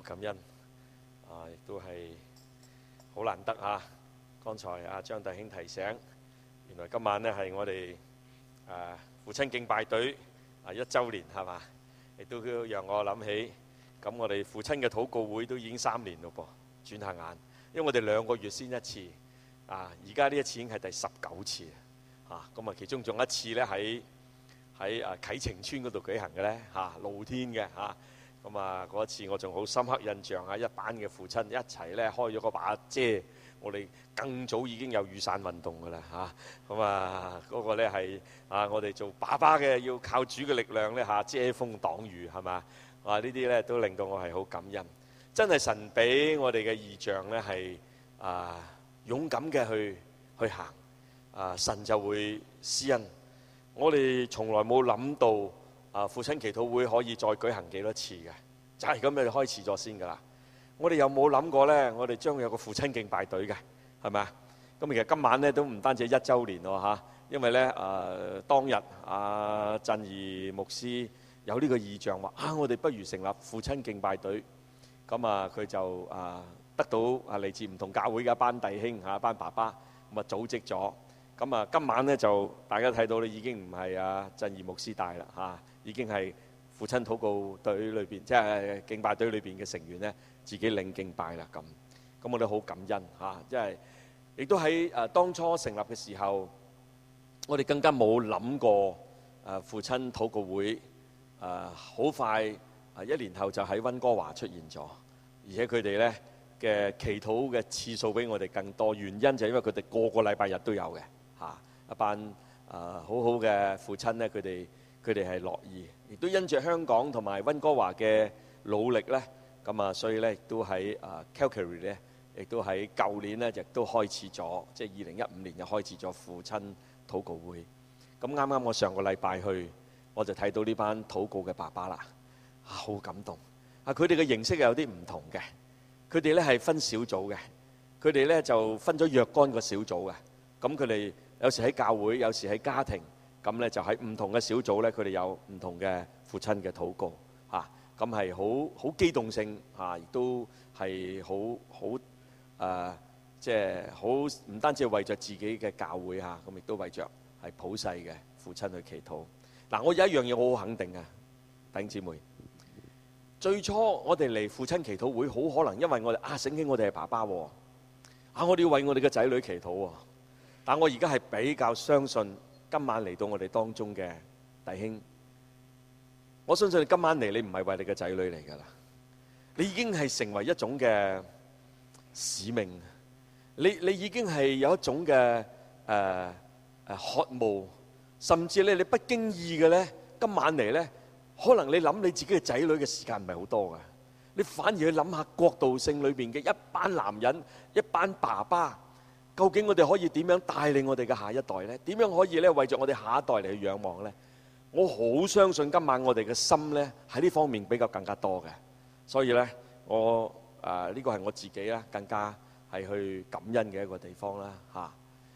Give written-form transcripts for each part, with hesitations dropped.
感恩亦都係好難得啊！剛才張弟兄提醒，原來今晚呢係我哋父親敬拜隊1週年係嘛？亦都讓我諗起，咁我哋父親嘅禱告會都已經3年咯噃，轉下眼，因為我哋2個月先一次，而家呢一次已經係第19次咁其中仲有一次呢喺啟晴邨嗰度舉行嘅呢露天嘅嗰一次我仲好深刻印象一班嘅父親一齊呢開咗嗰把遮，我哋更早已經有雨傘運動㗎啦嗰個呢係我哋做爸爸嘅要靠主嘅力量呢遮風擋雨係嘛？呢啲呢都令到我係好感恩，真係神俾我哋嘅異象呢係勇敢嘅去行，神就會施恩。我哋從來冇諗到父親祈禱會可以再舉行幾多次嘅，就係咁就開始咗先㗎啦。我哋有冇諗過呢？我哋將會有個父親敬拜隊嘅，係咪啊？咁其實今晚呢都唔單止1週年喎因為呢當日振儀牧師有呢個意象話我哋不如成立父親敬拜隊。咁佢就得到嚟自唔同教會嘅一班弟兄一班爸爸咁組織咗。咁今晚呢，就大家睇到你已經唔係振儀牧師帶啦已經係父親禱告隊裏邊，即係敬拜隊裏邊嘅成員呢，自己領敬拜啦咁我哋好感恩即係亦都喺當初成立嘅時候，我哋更加冇諗過父親禱告會好快1年後就喺溫哥華出現咗，而且佢哋呢嘅祈禱嘅次數比我哋更多，原因就係因為佢哋個個禮拜日都有嘅一班好好嘅父親呢，佢哋係樂意，亦都因着香港同埋溫哥華嘅努力呢，咁所以呢亦都喺Calgary 呢，亦都喺舊年呢，亦都開始咗，即係2015年就開始咗父親禱告會。咁啱啱我上個禮拜去，我就睇到呢班禱告嘅爸爸啦，好感動。佢哋嘅形式有啲唔同嘅，佢哋呢係分小組嘅，佢哋呢就分咗若干個小組嘅。咁佢哋有時喺教會，有時喺家庭，咁呢就喺唔同嘅小組呢，佢哋有唔同嘅父親嘅禱告咁係好機動性亦都係好即係好唔單止係為着自己嘅教會咁亦都為着係普世嘅父親去祈禱。我有一樣嘢我好肯定嘅，弟兄姊妹，最初我哋嚟父親祈禱會，好可能因為我哋聖經我哋係爸爸我哋要為我哋嘅仔女祈禱但我而家係比較相信今晚嚟到我哋當中嘅弟兄，我相信你今晚嚟，你唔係為你嘅仔女嚟㗎啦，你已經係成為一種嘅使命，你已經係有一種嘅渴慕，甚至咧你不經意嘅咧，今晚嚟咧，可能你諗你自己嘅仔女嘅時間唔係好多㗎，你反而去諗下國度性裏邊嘅一班男人、一班爸爸。究竟我哋可以點樣帶領我哋嘅下一代呢？點樣可以咧為着我哋下一代嚟去仰望呢？我好相信今晚我哋嘅心呢喺呢方面比較更加多嘅，所以呢，我呢個係我自己啦，更加係去感恩嘅一個地方啦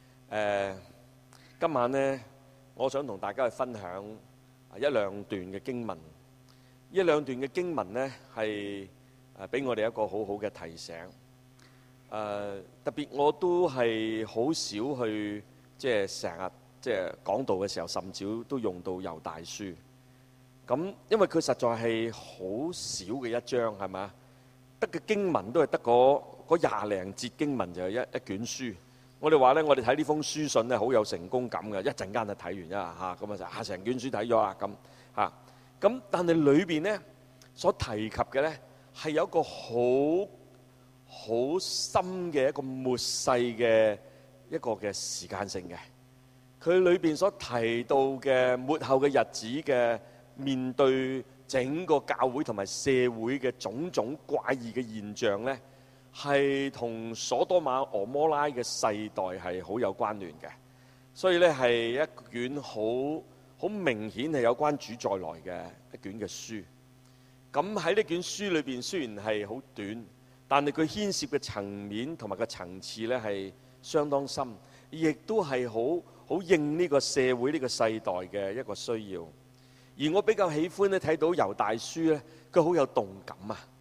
今晚呢，我想同大家去分享1、2段嘅經文，1、2段嘅經文呢係俾我哋一個好好嘅提醒。特別我都係好少去即係成日即係講道嘅時候，甚少都用到猶大書。咁因為佢實在係好少嘅一章，係咪啊？得嘅經文都係得嗰20零節經文就係一卷書。我哋話咧，我哋睇呢封書信咧，好有成功感嘅，一陣間就睇完一下咁就成卷書睇咗啦咁咁但係裏邊咧所提及嘅咧係有一個好深嘅一個末世嘅一個嘅時間性嘅，佢裏邊所提到嘅末後嘅日子嘅面對整個教會同埋社會嘅種種怪異嘅現象呢，係同所多瑪俄摩拉嘅世代係好有關聯嘅，所以呢係一卷好明顯係有關主再來嘅一卷嘅書。咁喺呢卷書裏邊雖然係好短，但係佢牽涉嘅層面同埋個層次咧係相當深，亦都係好應呢個社會呢個世代嘅一個需要。而我比較喜歡咧睇到猶大書咧，佢好有動感啊！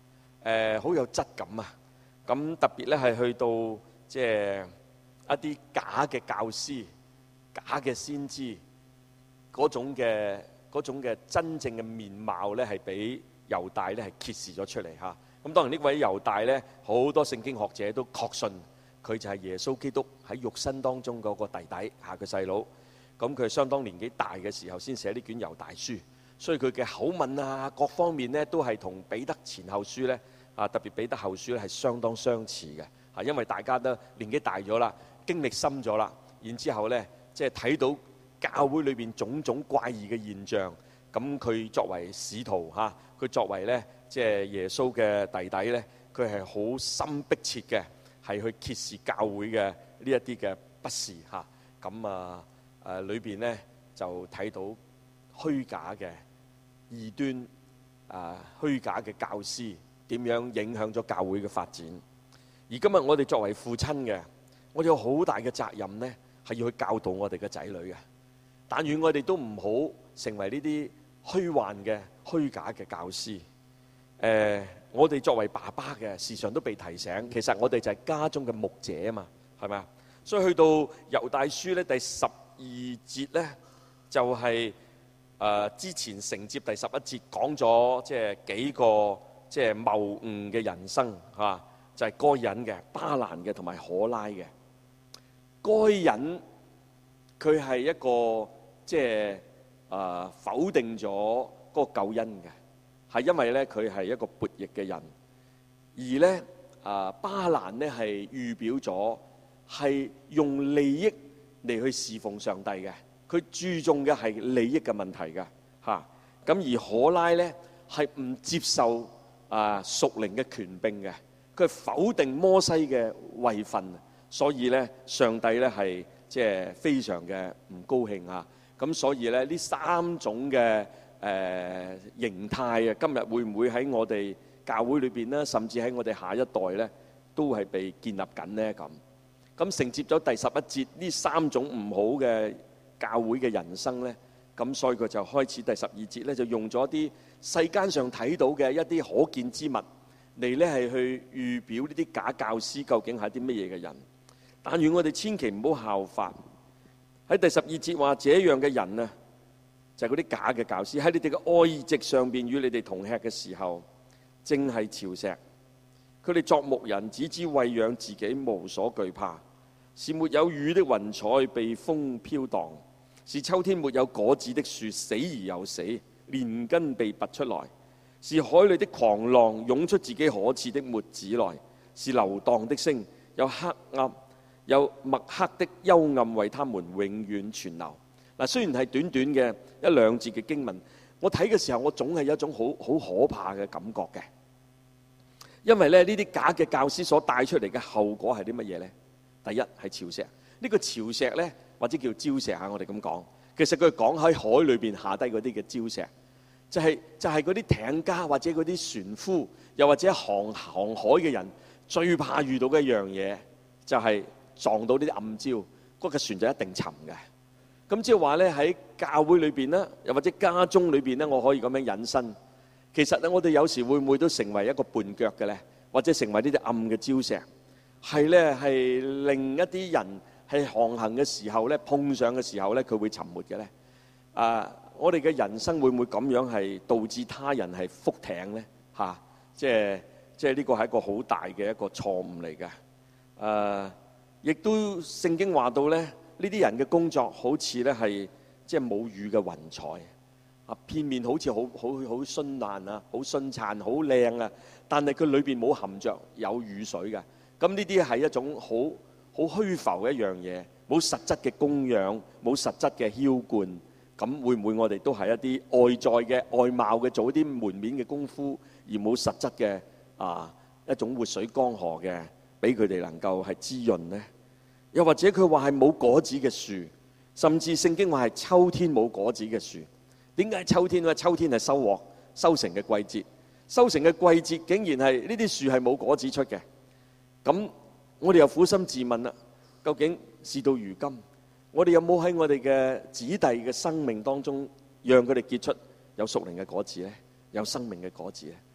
好有質感啊！咁特別咧係去到即係一啲假嘅教師、假嘅先知嗰種嘅真正嘅面貌咧，係俾猶大咧係揭示咗出嚟嚇。咁當然呢位猶大咧，好多聖經學者都確信佢就係耶穌基督喺肉身當中嗰個弟弟嚇，佢細佬。咁佢係相當年紀大嘅時候先寫呢卷猶大書，所以佢嘅口吻啊各方面咧都係同彼得前後書咧特別彼得後書咧係相當相似嘅嚇，因為大家都年紀大咗啦，經歷深咗啦，然之後咧即係睇到教會裏邊種種怪異嘅現象，咁佢作為使徒嚇，佢作為咧即係耶穌嘅弟弟咧，佢係好心迫切嘅，係去揭示教會嘅呢一啲嘅不是嚇，咁裏邊咧就睇到虛假嘅異端虛假嘅教師點樣影響咗教會嘅發展。而今日我哋作為父親嘅，我哋有好大嘅責任呢，係要去教導我哋嘅仔女嘅。但願我哋都唔好成為呢啲虛幻嘅虛假嘅教師。我哋作為爸爸嘅，時常都被提醒，其實我哋就係家中嘅牧者啊嘛，係咪啊？所以去到猶大書咧第12節咧，就係之前承接第11節講咗即係幾個即係謬誤嘅人生嚇，就係該隱嘅、巴蘭嘅同埋可拉嘅。該隱佢係一個即係否定咗嗰個救恩嘅，係因為咧佢係一個悖逆嘅人，而咧巴蘭咧係預表咗係用利益嚟去侍奉上帝嘅，佢注重嘅係利益嘅問題嘅嚇。咁而可拉咧係唔接受屬靈嘅權柄嘅，佢係否定摩西嘅位份，所以咧上帝咧係即係非常嘅唔高興啊！咁所以咧呢三種嘅形態啊，今日會唔會喺我哋教會裏邊咧，甚至喺我哋下一代咧，都係被建立緊呢？咁承接咗第11節呢三種唔好嘅教會嘅人生咧，咁所以佢就開始第12節咧，就用咗啲世間上睇到嘅一啲可見之物嚟咧係去預表呢啲假教師究竟係啲乜嘢嘅人。但願我哋千祈唔好效法。喺第12節話，這樣嘅人啊，就係嗰啲假嘅教師，喺你哋嘅愛席上邊與你哋同吃嘅時候，正係礁石。佢哋作牧人，只知餵養自己，無所懼怕。是沒有雨的雲彩，被風飄蕩；是秋天沒有果子的樹，死而又死，連根被拔出來；是海裏的狂浪，湧出自己可恥的沫子來；是流蕩的星，有墨黑的幽暗為他們永遠存留。嗱，雖然係短短嘅一兩節嘅經文，我睇嘅時候，我總係有一種好可怕嘅感覺嘅，因為咧呢啲假嘅教師所帶出嚟嘅後果係啲乜嘢呢？第一係礁石，呢個礁石呢，或者叫礁石嚇，我哋咁講，其實佢講喺海裏邊下低嗰啲嘅礁石，就係嗰啲艇家或者嗰啲船夫，又或者航海嘅人最怕遇到嘅一樣嘢，就係撞到呢啲暗礁，嗰個船就一定沉嘅。咁即係話呢，喺教會裏邊呢，又或者家中裏邊呢，我可以咁樣引申。其實呢，我哋有時會唔會都成為一個絆腳嘅呢？或者成為呢啲暗嘅礁石？係咧，係令一啲人係航行嘅時候咧，碰上嘅時候咧，佢會沉沒嘅咧。我哋嘅人生會唔會咁樣係導致他人係覆艇咧？即係呢個係一個好大嘅一個錯誤嚟嘅。亦都聖經話到咧，呢啲人嘅工作好似咧係即係冇雨嘅雲彩，片面好似好絢爛啊，好璀璨，好靚啊，但係佢裏邊冇含着有雨水嘅。咁呢啲係一種好虛浮嘅一樣嘢，冇實質嘅供養，冇實質嘅澆灌。咁會唔會我哋都係一啲外在嘅外貌嘅做一啲門面嘅功夫，而冇實質嘅一種活水江河嘅，俾佢哋能夠係滋潤呢？又或者佢話係冇果子嘅樹，甚至聖經話係秋天冇果子嘅樹。點解秋天呢？秋天係收成嘅季節，收成嘅季節竟然係呢啲樹係冇果子出嘅。咁我哋又苦心自問啦，究竟事到如今，我哋有冇喺我哋嘅子弟嘅生命當中，讓佢哋結出有屬靈嘅果子呢？有生命嘅果子呢？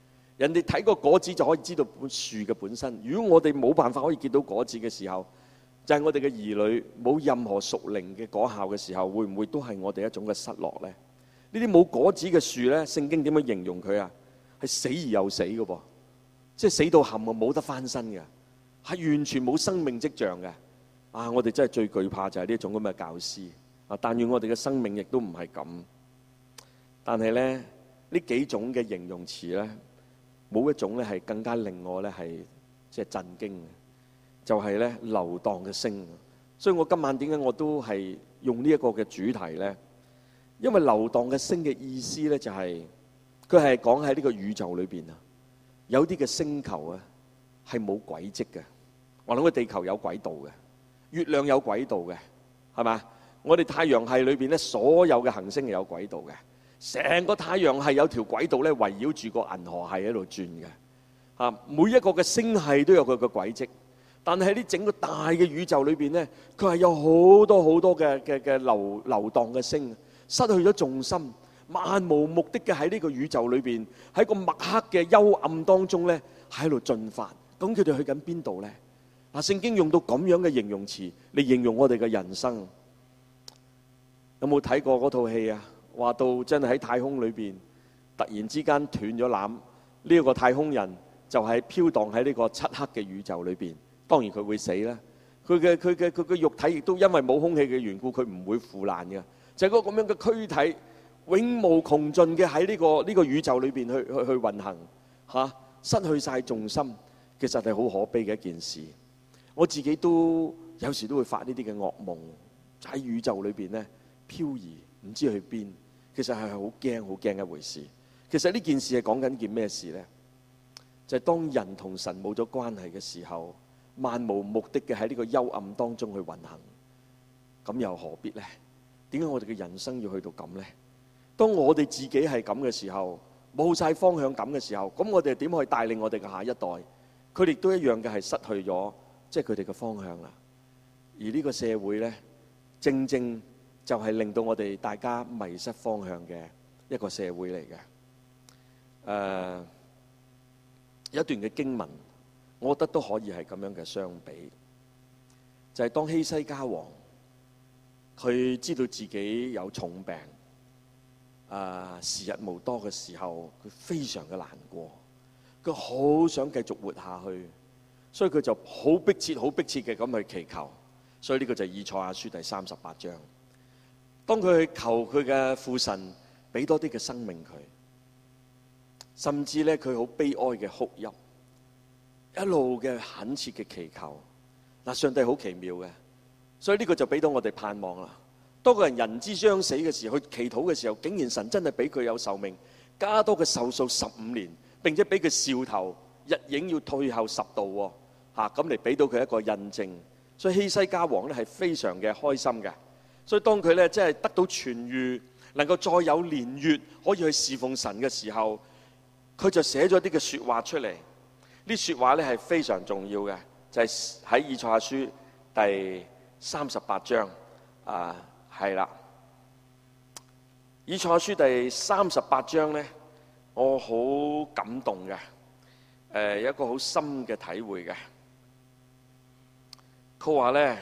人哋睇個果子就可以知道本樹嘅本身。如果我哋冇辦法可以見到果子嘅時候，就係我哋嘅兒女冇任何屬靈嘅果效嘅時候，會唔會都係我哋一種嘅失落呢？呢啲冇果子嘅樹呢，聖經點樣形容佢啊？係死而又死嘅噃，即係死到冚啊，冇得翻身嘅，係完全冇生命跡象嘅。啊！我哋真係最懼怕就係呢種咁嘅教師啊！但願我哋嘅生命亦都唔係咁。但係咧，呢幾種嘅形容詞咧，冇一種咧係更加令我咧係即係震驚嘅，就係咧流蕩嘅星。所以我今晚點解我都係用呢一個嘅主題咧？因為流蕩嘅星嘅意思咧，就係佢係講喺呢個宇宙裏邊啊，有啲嘅星球啊係冇軌跡嘅。我諗個地球有軌道嘅。月亮有軌道嘅，係嘛？我哋太陽系裏邊咧，所有嘅行星係有軌道嘅，成個太陽系有條軌道咧，圍繞住個銀河系喺度轉嘅。啊，每一個嘅星系都有佢嘅軌跡，但係呢整個大嘅宇宙裏邊咧，佢係有好多好多嘅流蕩嘅星，失去咗重心，漫無目的嘅喺呢個宇宙裏邊，喺個墨黑嘅幽暗當中咧，喺度進發。咁佢哋去緊邊度咧？嗱，聖經用到咁樣嘅形容詞嚟形容我哋嘅人生，有冇睇過嗰套戲啊？話到真係喺太空裏邊，突然之間斷咗纜，呢一個太空人就係飄蕩喺呢個漆黑嘅宇宙裏邊。當然佢會死啦，佢嘅肉體亦都因為冇空氣嘅緣故，佢唔會腐爛嘅。就係嗰個咁樣嘅軀體，永無窮盡嘅喺呢個宇宙裏邊去運行嚇，失去晒重心，其實係好可悲嘅一件事。我自己都有時都會發呢啲嘅噩夢，喺宇宙裏邊咧漂移，唔知去邊。其實係好驚好驚一回事。其實呢件事係講緊件咩事咧？就係當人同神冇咗關係嘅時候，漫無目的嘅喺呢個幽暗當中去運行，咁又何必咧？點解我哋嘅人生要去到咁咧？當我哋自己係咁嘅時候，冇晒方向感嘅時候，咁我哋點可以帶領我哋嘅下一代？佢哋都一樣嘅係失去咗。即係佢哋嘅方向啦，而呢個社會咧，正正就係令到我哋大家迷失方向嘅一個社會嚟嘅。有一段嘅經文，我覺得都可以係咁樣嘅相比，就係當希西家王佢知道自己有重病，時日無多嘅時候，佢非常嘅難過，佢好想繼續活下去。所以佢就好迫切、好迫切嘅咁去祈求，所以呢個就係以賽亞書第38章。當佢去求佢嘅父神俾多啲嘅生命佢，甚至咧佢好悲哀嘅哭泣，一路嘅懇切嘅祈求。嗱，上帝好奇妙嘅，所以呢個就俾到我哋盼望啦。當個人人之將死嘅時候，去祈禱嘅時候，竟然神真係俾佢有壽命，加多嘅壽數15年，並且俾佢兆頭日影要退後10度喎。咁嚟俾到佢一個印證，所以希西家王咧係非常嘅開心嘅。所以當佢咧即係得到痊癒，能夠再有年月可以去侍奉神嘅時候，佢就寫咗啲嘅説話出嚟。呢説話咧係非常重要嘅，就係喺以賽亞書第38章係啦。以賽亞書第38章咧，我好感動嘅，有一個好深嘅體會嘅。佢話咧，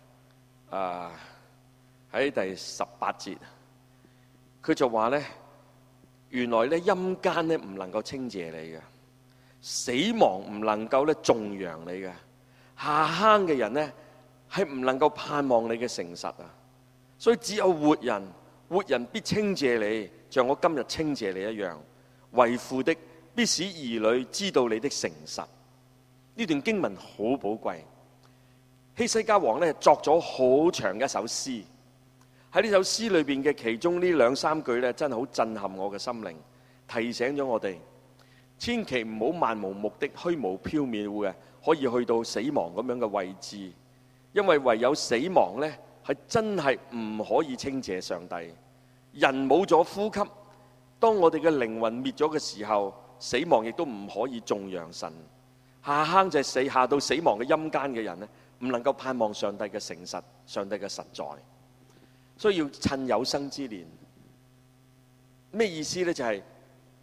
喺第18節，佢就話咧，原來咧陰間咧唔能夠稱謝你嘅，死亡唔能夠咧頌揚你嘅，下坑嘅人咧係唔能夠盼望你嘅誠實啊！所以只有活人必稱謝你，像我今日稱謝你一樣。為父的必使兒女知道你的誠實。呢段經文好寶貴。希西家王咧作咗好長嘅一首詩，喺呢首詩裏邊嘅其中呢2、3句咧，真係好震撼我嘅心靈，提醒咗我哋，千祈唔好漫無目的、虛無縹緲嘅，可以去到死亡咁樣嘅位置，因為唯有死亡咧係真係唔可以稱謝上帝。人冇咗呼吸，當我哋嘅靈魂滅咗嘅時候，死亡亦都唔可以頌揚神。下坑就係下到死亡嘅陰間嘅人咧，唔能夠盼望上帝嘅誠實、上帝嘅實在，所以要趁有生之年。咩意思呢？就係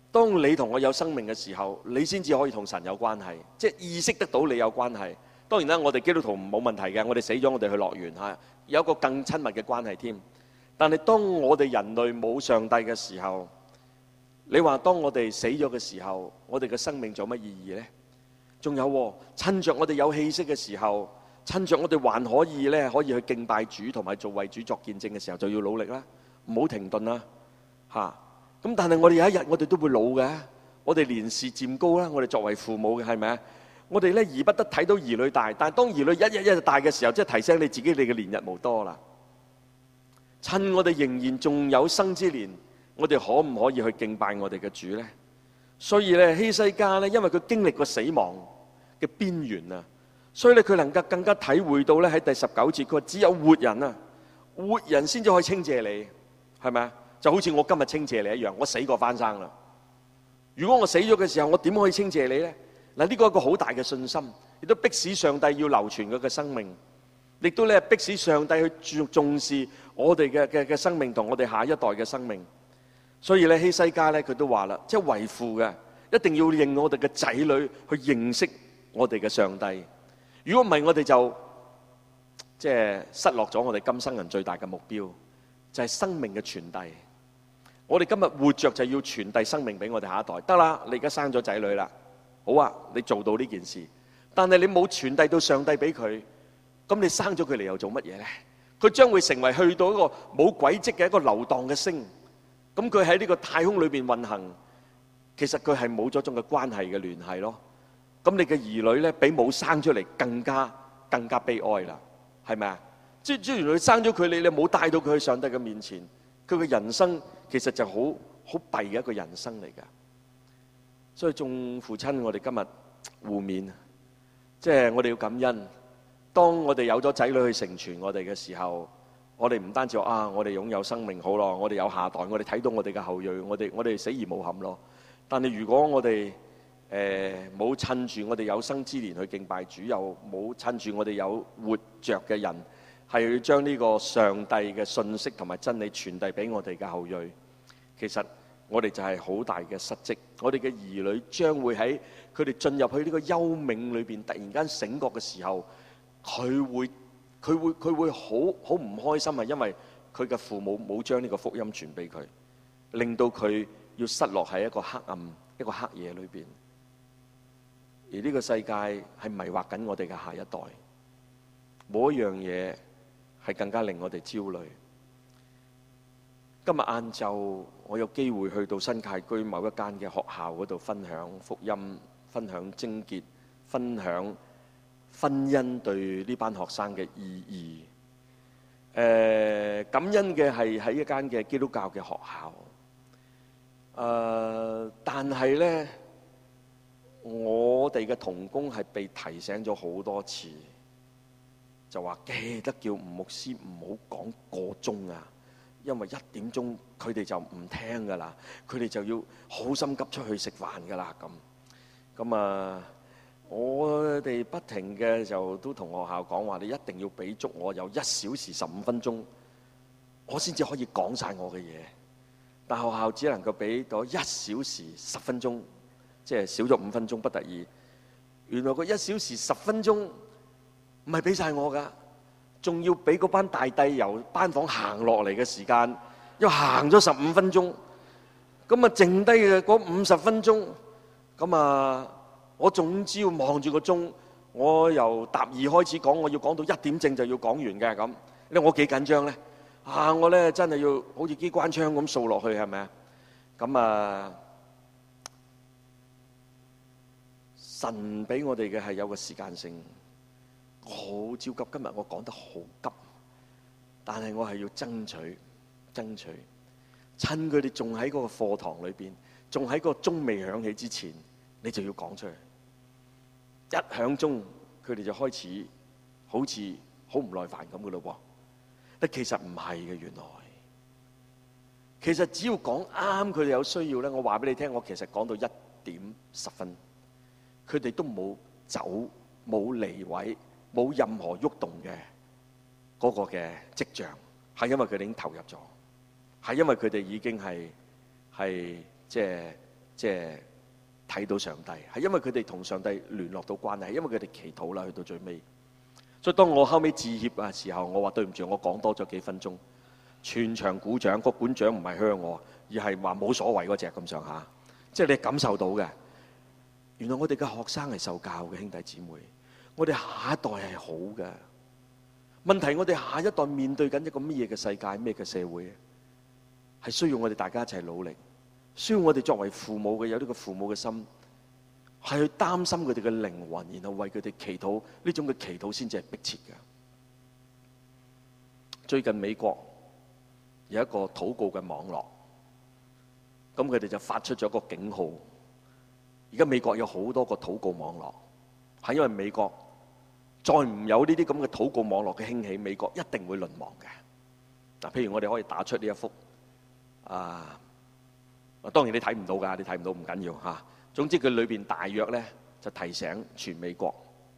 當你同我有生命嘅時候，你先至可以同神有關係，即係意識得到你有關係。當然啦，我哋基督徒冇問題嘅，我哋死咗我哋去樂園嚇，有一個更親密嘅關係添。但係當我哋人類冇上帝嘅時候，你話當我哋死咗嘅時候，我哋嘅生命做乜意義呢？仲有趁着我哋有氣息嘅時候，趁着我哋還可以咧，可以去敬拜主同埋做為主作見證嘅時候，就要努力啦，唔好停頓啦嚇。咁但係我哋有一日我哋都會老嘅，我哋年事漸高啦，我哋作為父母嘅係咪啊？我哋咧而不得睇到兒女大，但係當兒女一日一日大嘅時候，即係提醒你自己，你嘅年日無多啦。趁我哋仍然仲有生之年，我哋可唔可以去敬拜我哋嘅主呢？所以咧，希西家咧，因為佢經歷過死亡嘅邊緣啊，所以咧佢能夠更加體會到咧喺第19節，佢話只有活人啊，活人先至可以稱謝你，係咪啊？就好似我今日稱謝你一樣，我死過翻生啦。如果我死咗嘅時候，我點可以稱謝你呢？嗱，呢個係一個好大嘅信心，亦都迫使上帝要流傳佢嘅生命，亦都咧迫使上帝去重視我哋嘅生命同我哋下一代嘅生命。所以咧，希西家咧佢都話啦，即係為父嘅一定要令我哋嘅仔女去認識我哋嘅上帝。如果唔係，我哋就即係失落咗我哋今生人最大嘅目標，就係生命嘅傳遞。我哋今日活着就要傳遞生命俾我哋下一代。得啦，你而家生咗仔女啦，好啊，你做到呢件事，但係你冇傳遞到上帝俾佢，咁你生咗佢嚟又做乜嘢呢？佢將會成為去到一個冇軌跡嘅一個流蕩嘅星。咁佢喺呢個太空裏邊運行，其實佢係冇咗種嘅關係嘅聯繫咯。咁你嘅兒女咧，比冇生出嚟更加悲哀啦，係咪啊？即係原來你生咗佢，你冇帶到佢去上帝嘅面前，佢嘅人生其實就好弊嘅一個人生嚟㗎。所以眾父親，我哋今日互勉，即係我哋要感恩。當我哋有咗仔女去成全我哋嘅時候，我哋唔單止話我哋擁有生命好咯，我哋有下代，我哋睇到我哋嘅後裔，我哋死而無憾咯。但係如果我哋冇趁住我哋有生之年去敬拜主，又冇趁住我哋有活着嘅人，係要將呢個上帝嘅信息同埋真理傳遞俾我哋嘅後裔，其實我哋就係好大嘅失職。我哋嘅兒女將會喺佢哋進入去呢個幽冥裏邊，突然間醒覺嘅時候，佢會好唔開心，係因為佢嘅父母冇將呢個福音傳俾佢，令到佢要失落喺一個黑暗、一個黑夜裏邊。而呢個世界係迷惑緊我哋嘅下一代，冇一樣嘢係更加令我哋焦慮。今日晏晝我有機會去到新界區某一間嘅學校嗰度分享福音、分享貞潔、分享婚姻對呢班學生嘅意義。感恩嘅係喺一間嘅基督教嘅學校。但係呢，我哋嘅同工係被提醒咗好多次，就話記得叫吳牧師唔好講過鐘啊，因為1點鐘佢哋就唔聽噶啦，佢哋就要好心急出去食飯噶啦咁啊。我哋不停嘅就都同學校講話，你一定要俾足我有1小時15分鐘，我先至可以講晒我嘅嘢。但學校只能夠俾到1小時10分鐘，即係少咗5分鐘不得已。原來個1小時10分鐘唔係俾晒我噶，仲要俾嗰班大弟由班房行落嚟嘅時間，又行咗15分鐘。咁啊，剩低嘅嗰50分鐘，咁啊。我總之要望住個鐘，我由答2開始講，我要講到1點正就要講完嘅咁。你話我幾緊張咧？我咧真係要好似機關槍咁掃落去，係咪啊？咁啊，神俾我哋嘅係有個時間性。我好焦急，今日我講得好急，但係我係要爭取，趁佢哋仲喺嗰個課堂裏邊，仲喺個鐘未響起之前，你就要講出嚟。一響鐘，佢哋就開始好似好唔耐煩咁嘅咯喎。但其實唔係嘅，原來其實只要講啱，佢哋有需要咧，我話俾你聽，我其實講到1點10分，佢哋都冇走、冇離位、冇任何喐動嘅嗰個嘅跡象，係因為佢哋已經投入咗，係因為佢哋已經係即係即係睇到上帝，係因為佢哋同上帝聯絡到關係，係因為佢哋祈禱啦，去到最尾。所以當我後尾致歉嘅時候，我話對唔住，我講多咗幾分鐘，全場鼓掌，個館長唔係噓我，而係話冇所謂嗰隻咁上下，即係你感受到嘅。原來我哋嘅學生係受教嘅，兄弟姊妹，我哋下一代係好嘅。問題我哋下一代面對緊一個乜嘢嘅世界，咩嘅社會，係需要我哋大家一齊努力，需要我哋作為父母嘅有呢個父母嘅心，係去擔心佢哋嘅靈魂，然後為佢哋祈禱，呢種嘅祈禱先至係迫切嘅。最近美國有一個禱告嘅網絡，咁佢哋就發出咗個警號。而家美國有好多個禱告網絡，係因為美國再唔有呢啲咁嘅禱告網絡嘅興起，美國一定會淪亡嘅。嗱，譬如我哋可以打出呢一幅當然你睇唔到㗎，你睇唔到唔緊要嚇。總之佢裏邊大約咧就提醒全美國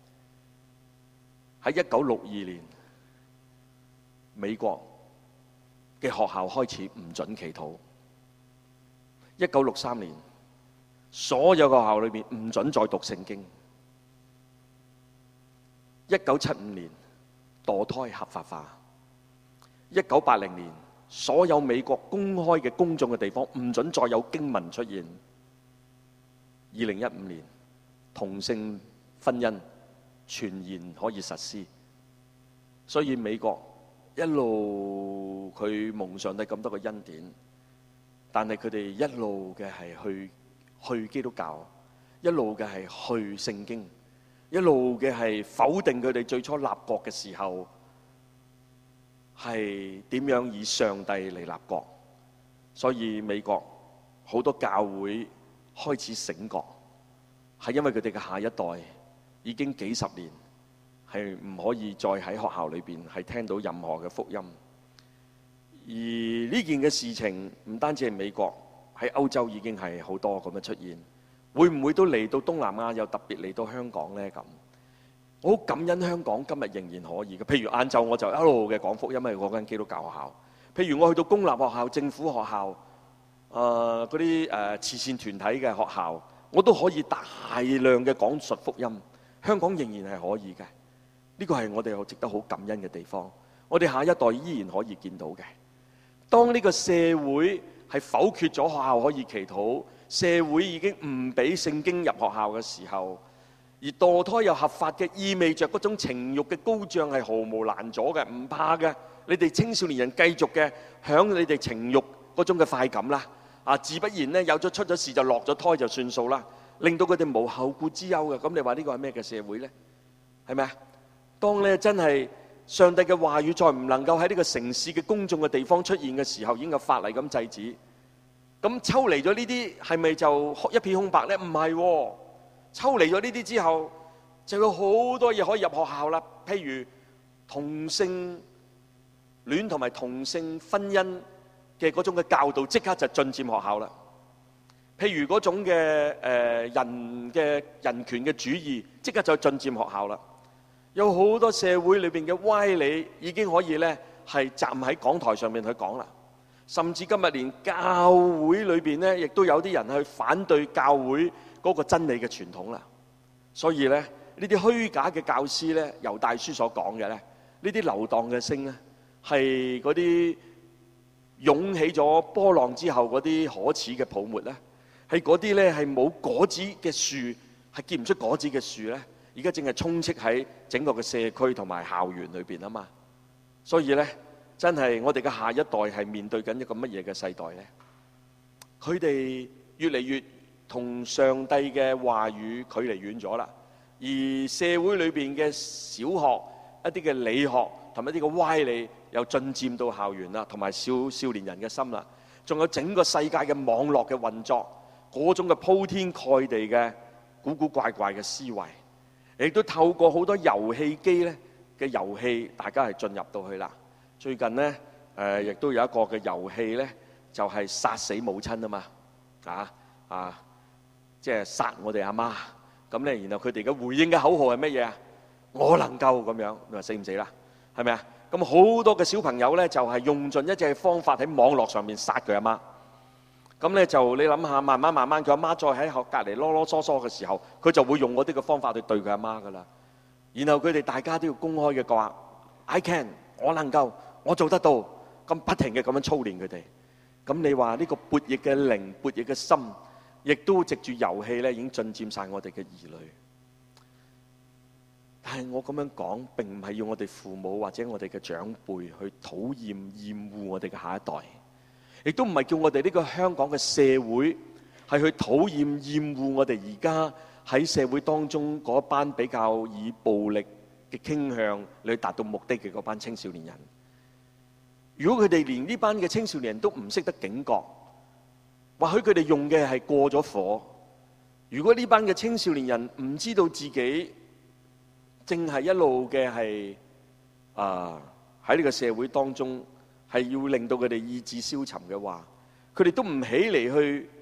喺1962年，美國嘅學校開始唔準祈禱。1963年，所有嘅學校裏邊唔準再讀聖經。1975年，墮胎合法化。1980年，所有美國公開嘅公眾嘅地方唔準再有經文出現。2015年，同性婚姻全然可以實施。所以美國一路佢蒙上帝咁多嘅恩典，但係佢哋一路嘅係去基督教，一路嘅係去聖經，一路嘅係否定佢哋最初立國嘅時候係點樣以上帝嚟立國。所以美國好多教會開始醒覺，係因為佢哋嘅下一代已經幾十年係唔可以再喺學校裏邊係聽到任何嘅福音。而呢件嘅事情唔單止係美國，喺歐洲已經係好多咁樣出現。會唔會都嚟到東南亞，又特別嚟到香港呢？咁我好感恩香港今日仍然可以嘅。譬如晏晝我就一路嘅講福音，因為嗰間基督教學校。譬如我去到公立學校、政府學校、嗰啲慈善團體嘅學校，我都可以大量嘅講述福音。香港仍然係可以嘅，呢個係我哋好值得好感恩嘅地方。我哋下一代依然可以見到嘅。當呢個社會係否決咗學校可以祈禱，社會已經唔俾聖經入學校嘅時候，而墮胎又合法嘅，意味着嗰種情慾嘅高漲係毫無攔阻嘅，唔怕嘅。你哋青少年人繼續嘅享你哋情慾嗰種嘅快感啦，自不然呢，有咗出咗事就落咗胎就算數啦，令到佢哋無後顧之憂嘅。咁你話呢個係咩嘅社會呢？係咪啊？當咧真係上帝嘅話語再唔能夠喺呢個城市嘅公眾嘅地方出現嘅時候，已經有法例咁制止。咁抽離咗呢啲係咪就一片空白呢？唔係喎，抽離咗呢啲之後，就有好多嘢可以入學校啦。譬如同性戀同埋同性婚姻嘅嗰種嘅教導，即刻就進佔學校啦。譬如嗰種嘅人權嘅主義，即刻就進佔學校啦。有好多社會裏邊嘅歪理已經可以咧係站喺講台上面去講啦。甚至今日連教會裏邊咧，亦都有啲人去反對教會嗰個真理嘅傳統啦。所以咧，呢啲虛假嘅教師咧，猶大書所講嘅咧，呢啲流蕩嘅星咧，係嗰啲湧起咗波浪之後嗰啲可恥嘅泡沫咧，係嗰啲咧係冇果子嘅樹，係結唔出果子嘅樹咧，而家正係充斥喺整個嘅社區同埋校園裏邊啊嘛。所以咧，真係我哋嘅下一代係面對緊一個乜嘢嘅世代呢？佢哋越嚟越同上帝嘅話語距離遠咗啦，而社會裏邊嘅小學一啲嘅理學同埋一啲嘅歪理又進佔到校園啦，同埋少年人嘅心啦，仲有整個世界嘅網絡嘅運作，嗰種嘅鋪天蓋地嘅古古怪怪嘅思維，亦都透過好多遊戲機咧嘅遊戲，大家係進入到去啦。最近呢，亦都有一個嘅遊戲呢，就係殺死母親啊嘛，即係殺我哋阿媽。咁呢，然後佢哋嘅回應嘅口號係乜嘢啊？我能夠咁樣，你話死唔死啦？係咪啊？咁好多嘅小朋友呢，就係用盡一切方法喺網絡上面殺佢阿媽。 咁咧就你諗下，慢慢佢阿媽再喺隔離囉囉嗦嗦嘅時候，佢就會用嗰啲嘅方法去對佢阿媽噶啦。然後佢哋大家都要公開嘅講話 I can， 我能夠，我做得到，咁不停嘅咁樣操練佢哋。咁你話呢個悖逆嘅靈、悖逆嘅心，亦都藉住遊戲咧已經進佔晒我哋嘅兒女。但係我咁樣講，並唔係要我哋父母或者我哋嘅長輩去討厭、厭惡我哋嘅下一代，亦都唔係叫我哋呢個香港嘅社會係去討厭、厭惡我哋而家喺社會當中嗰班比較以暴力嘅傾向嚟達到目的嘅嗰班青少年人。如果佢哋連呢班嘅青少年人都唔識得警覺，或許佢哋用嘅係過咗火。如果呢班嘅青少年人唔知道自己正係一路嘅係喺呢個社會當中係要令到佢哋意志消沉嘅話，佢哋都唔起嚟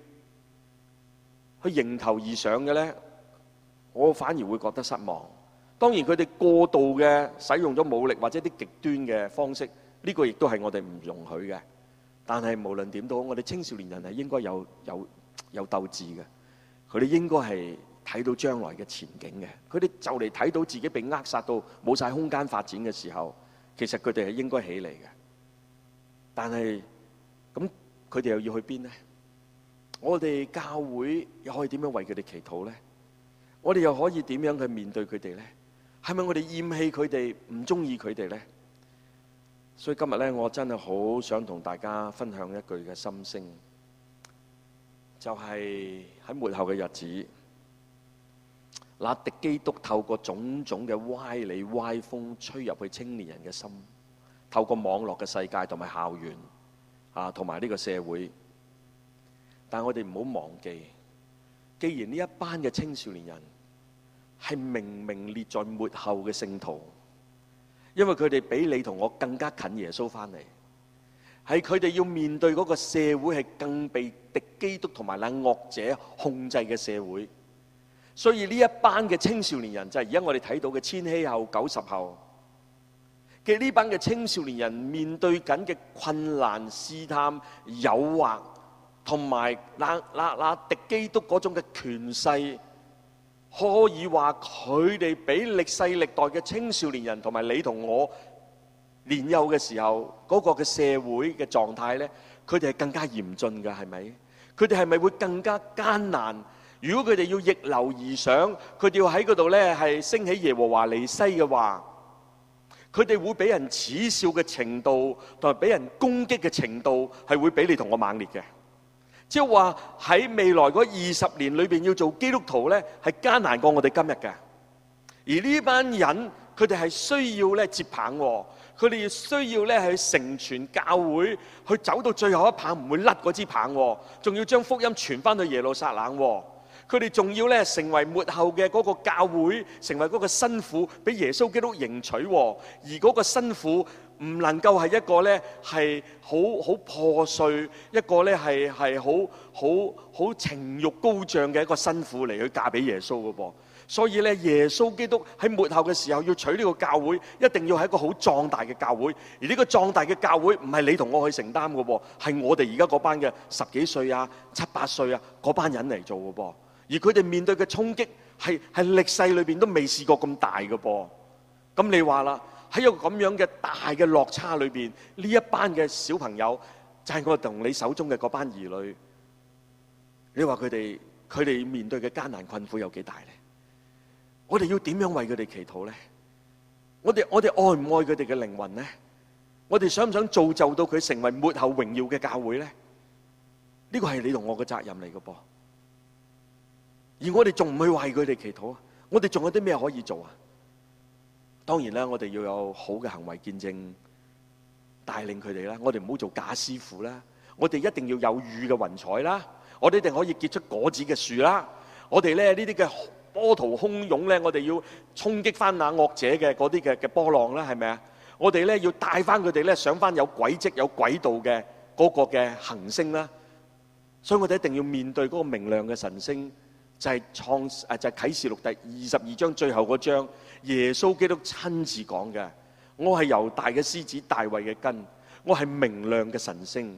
去迎頭而上嘅咧，我反而會覺得失望。當然佢哋過度嘅使用咗武力或者啲極端嘅方式，呢個亦都係我哋唔容許嘅。但係無論點都好，我哋青少年人係應該有鬥志嘅，佢哋應該係睇到將來嘅前景嘅。佢哋就嚟睇到自己被扼殺到冇晒空間發展嘅時候，其實佢哋係應該起嚟嘅。但係咁佢哋又要去邊呢？我哋教會又可以點樣為佢哋祈禱呢？我哋又可以點樣去面對佢哋呢？係咪我哋厭棄佢哋，唔中意佢哋呢？所以今日咧，我真係好想同大家分享一句嘅心聲，就係喺末後嘅日子，那敵基督透過種種嘅歪理歪風吹入去青年人嘅心，透過網絡嘅世界同埋校園同埋呢個社會。但我哋唔好忘記，既然呢一班嘅青少年人係明明列在末後嘅聖徒，因為佢哋比你同我更加近耶穌翻嚟，係佢哋要面對嗰個社會係更被敵基督同埋那惡者控制嘅社會。所以呢一班嘅青少年人就係而家我哋睇到嘅千禧後、90後嘅呢班嘅青少年人面對緊嘅困難、試探、誘惑，同埋那敵基督嗰種嘅權勢，可以話佢哋比歷世歷代嘅青少年人同埋你同我年幼嘅時候嗰個嘅社會嘅狀態呢，佢哋係更加嚴峻嘅，係咪？佢哋係咪會更加艱難？如果佢哋要逆流而上，佢哋要喺嗰度呢係升起耶和華尼西嘅話，佢哋會俾人恥笑嘅程度同埋俾人攻擊嘅程度係會比你同我猛烈嘅。即係話喺未來嗰20年裏邊要做基督徒呢，係艱難過我哋今日嘅。而呢班人佢哋係需要咧接棒，佢哋需要咧去成全教會，去走到最後一棒，唔會甩嗰支棒，仲要將福音傳翻去耶路撒冷。佢哋仲要咧成為末後嘅嗰個教會，成為嗰個新婦，俾耶穌基督迎娶。而嗰個新婦唔能夠係一個咧係好破碎，一個咧係好情慾高漲嘅一個新婦嚟去嫁俾耶穌嘅噃。所以咧，耶穌基督喺末後嘅時候要娶呢個教會，一定要係一個好壯大嘅教會。而呢個壯大嘅教會唔係你同我去承擔嘅噃，係我哋而家嗰班嘅10幾歲啊、7、8歲啊嗰班人嚟做嘅噃。而佢哋面對嘅衝擊係歷世裏邊都未試過咁大嘅噃。咁你話啦，喺一個咁樣嘅大嘅落差裏邊，呢一班嘅小朋友就係我同你手中嘅嗰班兒女。你話佢哋面對嘅艱難困苦有幾大呢？我哋要點樣為佢哋祈禱呢？我哋愛唔愛佢哋嘅靈魂呢？我哋想唔想造就到佢成為末後榮耀嘅教會呢？呢個係你同我嘅責任嚟嘅噃。而我哋仲唔去為佢哋祈禱啊？我哋仲有啲咩可以做啊？當然啦，我哋要有好嘅行為見證帶領佢哋啦。我哋唔好做假師傅啦。我哋一定要有雨嘅雲彩啦。我哋一定可以結出果子嘅樹啦。我哋咧呢啲嘅波濤洶湧咧，我哋要衝擊翻那惡者嘅嗰啲嘅波浪啦，係咪啊？我哋咧要帶翻佢哋咧上翻有軌跡有軌道嘅嗰個嘅行星啦。所以我哋一定要面對嗰個明亮嘅晨星。就係啟示錄第22章最後嗰章，耶穌基督親自講嘅。我係猶大嘅獅子，大衛嘅根，我係明亮嘅晨星。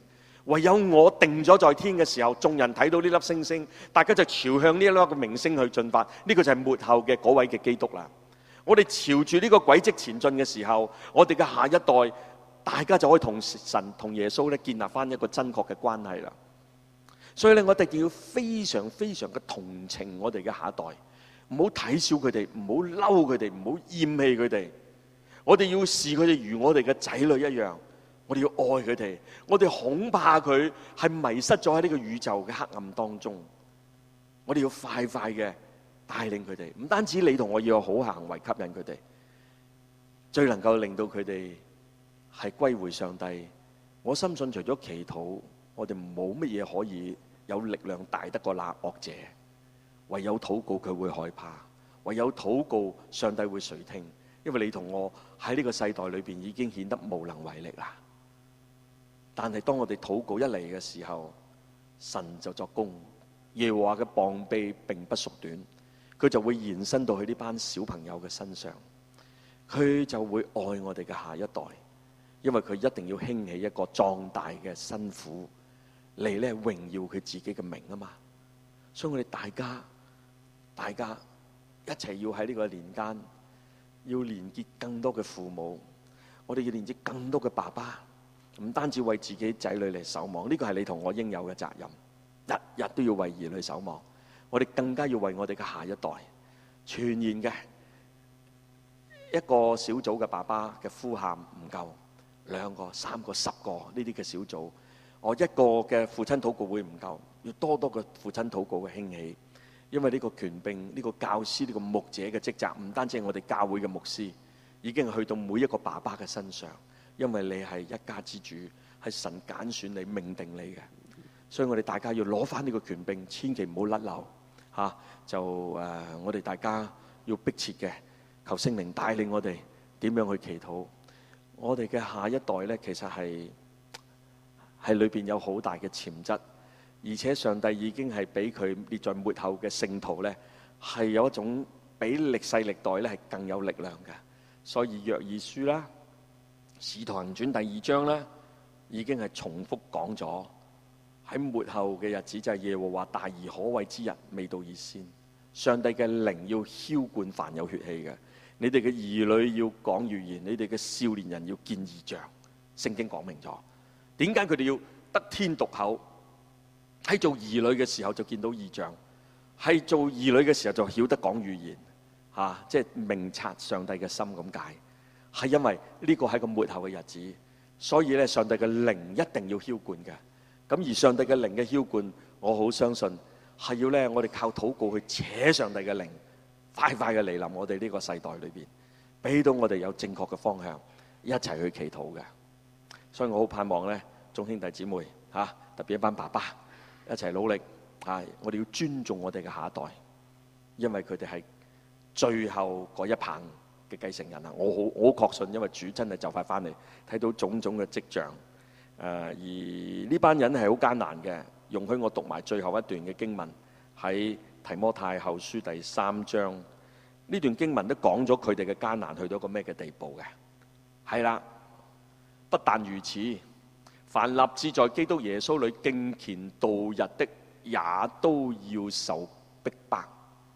唯有我定咗在天嘅時候，眾人睇到呢粒星星，大家就朝向呢一粒嘅明星去進發。呢個就係末後嘅嗰位嘅基督啦。我哋朝住呢個軌跡前進嘅時候，我哋嘅下一代，大家就可以同神、同耶穌咧建立翻一個真確嘅關係啦。所以咧，我哋一定要非常非常嘅同情我哋嘅下一代，唔好睇小佢哋，唔好嬲佢哋，唔好厭棄佢哋。我哋要視佢哋如我哋嘅仔女一樣，我哋要愛佢哋。我哋恐怕佢係迷失咗喺呢個宇宙嘅黑暗當中，我哋要快快嘅帶領佢哋。唔單止你同我要有好行為吸引佢哋，最能夠令到佢哋係歸回上帝。我深信除咗祈禱，我哋冇乜嘢可以有力量大得過那惡者。唯有禱告佢會害怕，唯有禱告上帝會垂聽。因為你同我喺呢個世代裏邊已經顯得無能為力啦。但係當我哋禱告一嚟嘅時候，神就作工。耶和華嘅膀臂並不縮短，佢就會延伸到去呢班小朋友嘅身上，佢就會愛我哋嘅下一代。因為佢一定要興起一個壯大嘅新婦嚟咧榮耀佢自己嘅名啊嘛。所以我哋大家一齊要喺呢個年間，要連結更多嘅父母，我哋要連結更多嘅爸爸，唔單止為自己仔女嚟守望，呢個係你同我應有嘅責任，日日都要為兒女守望。我哋更加要為我哋嘅下一代，全然嘅一個小組嘅爸爸嘅呼喊唔夠，2個、3個、10個呢啲嘅小組，我一個嘅父親禱告會唔夠，要多多嘅父親禱告嘅興起。因為呢個權柄、呢個教師、呢個牧者嘅職責，唔單止係我哋教會嘅牧師，已經去到每一個爸爸嘅身上。因為你係一家之主，係神揀選你、命定你嘅，所以我哋大家要攞翻呢個權柄，千祈唔好甩漏嚇。我哋大家要迫切嘅求聖靈帶領我哋點樣去祈禱。我哋嘅下一代呢，其實係裏邊有好大嘅潛質。而且上帝已經係俾佢列在末後嘅聖徒呢，係有一種比歷世歷代呢係更有力量嘅。所以約珥書啦、使徒行傳第2章啦，已經係重複講咗喺末後嘅日子，就係耶和華大而可畏之日未到以先。上帝嘅靈要澆灌凡有血氣嘅，你哋嘅兒女要講預言，你哋嘅少年人要見異象。聖經講明咗，點解佢哋要得天獨厚？喺做兒女嘅時候就見到異象，係做兒女嘅時候就曉得講預言，即係明察上帝嘅心咁解。係因為呢個係個末後嘅日子，所以咧上帝嘅靈一定要澆灌嘅。咁而上帝嘅靈嘅澆灌，我好相信係要咧我哋靠禱告去扯上帝嘅靈，快快嘅嚟臨我哋呢個世代裏邊，俾到我哋有正確嘅方向，一齊去祈禱嘅。所以我好盼望咧，眾兄弟姊妹特別一班爸爸，一齊努力我哋要尊重我哋嘅下一代，因為佢哋係最後嗰一棒嘅繼承人啊！我好確信，因為主真係就快翻嚟，睇到種種嘅跡象。而呢班人係好艱難嘅，容許我讀埋最後一段嘅經文喺提摩太後書第3章。呢段經文都講咗佢哋嘅艱難去到一個咩嘅地步嘅。係啦，不但如此。凡立志在基督耶穌裏敬虔度日的，也都要受逼迫。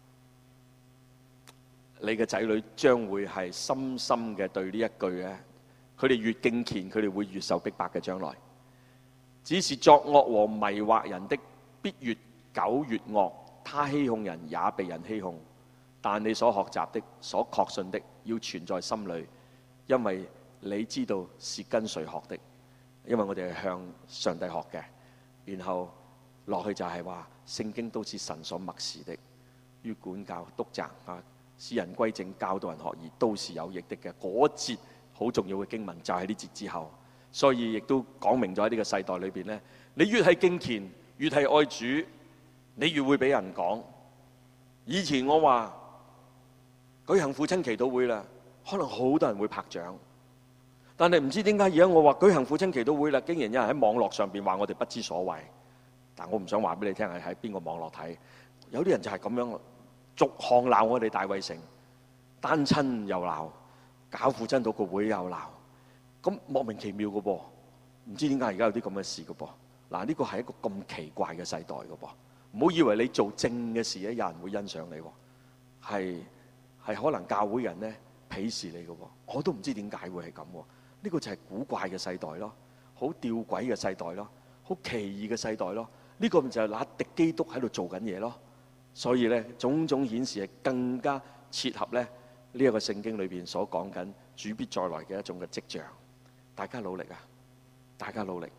你嘅仔女將會係深深嘅對呢一句咧，佢哋越敬虔，佢哋會越受逼迫嘅將來。只是作惡和迷惑人的，必越久越惡。他欺哄人，也被人欺哄。但你所學習的、所確信的，要存在心裏，因為你知道是跟誰學的。因為我哋係向上帝學嘅，然後落去就係話聖經都是神所默示的，於管教、督責使人歸正、教導人學義，都是有益的嘅。嗰節好重要嘅經文就喺呢節之後，所以亦都講明咗喺呢個世代裏邊呢，你越係敬虔，越係愛主，你越會俾人講。以前我話舉行父親祈禱會啦，可能好多人會拍掌。但係唔知點解而家我話舉行父親祈禱會啦，竟然有人喺網絡上邊話我哋不知所謂。但我唔想話俾你聽係喺邊個網絡睇。有啲人就係咁樣逐項鬧我哋大衛城，單親又鬧，搞父親禱告會又鬧，咁莫名其妙嘅噃。唔知點解而家有啲咁嘅事嘅噃。 嗱，呢個係一個咁奇怪嘅世代嘅噃，唔好以為你做正嘅事咧，有人會欣賞你喎，係可能教會人咧鄙視你嘅喎，我都唔知點解會係咁喎。呢個就係古怪嘅世代咯，好吊詭嘅世代咯，好奇異嘅世代咯。呢個就係那敵基督喺度做緊嘢咯。所以咧，種種顯示係更加切合咧呢一個聖經裏邊所講緊主必再來嘅一種嘅跡象。大家努力啊！大家努力。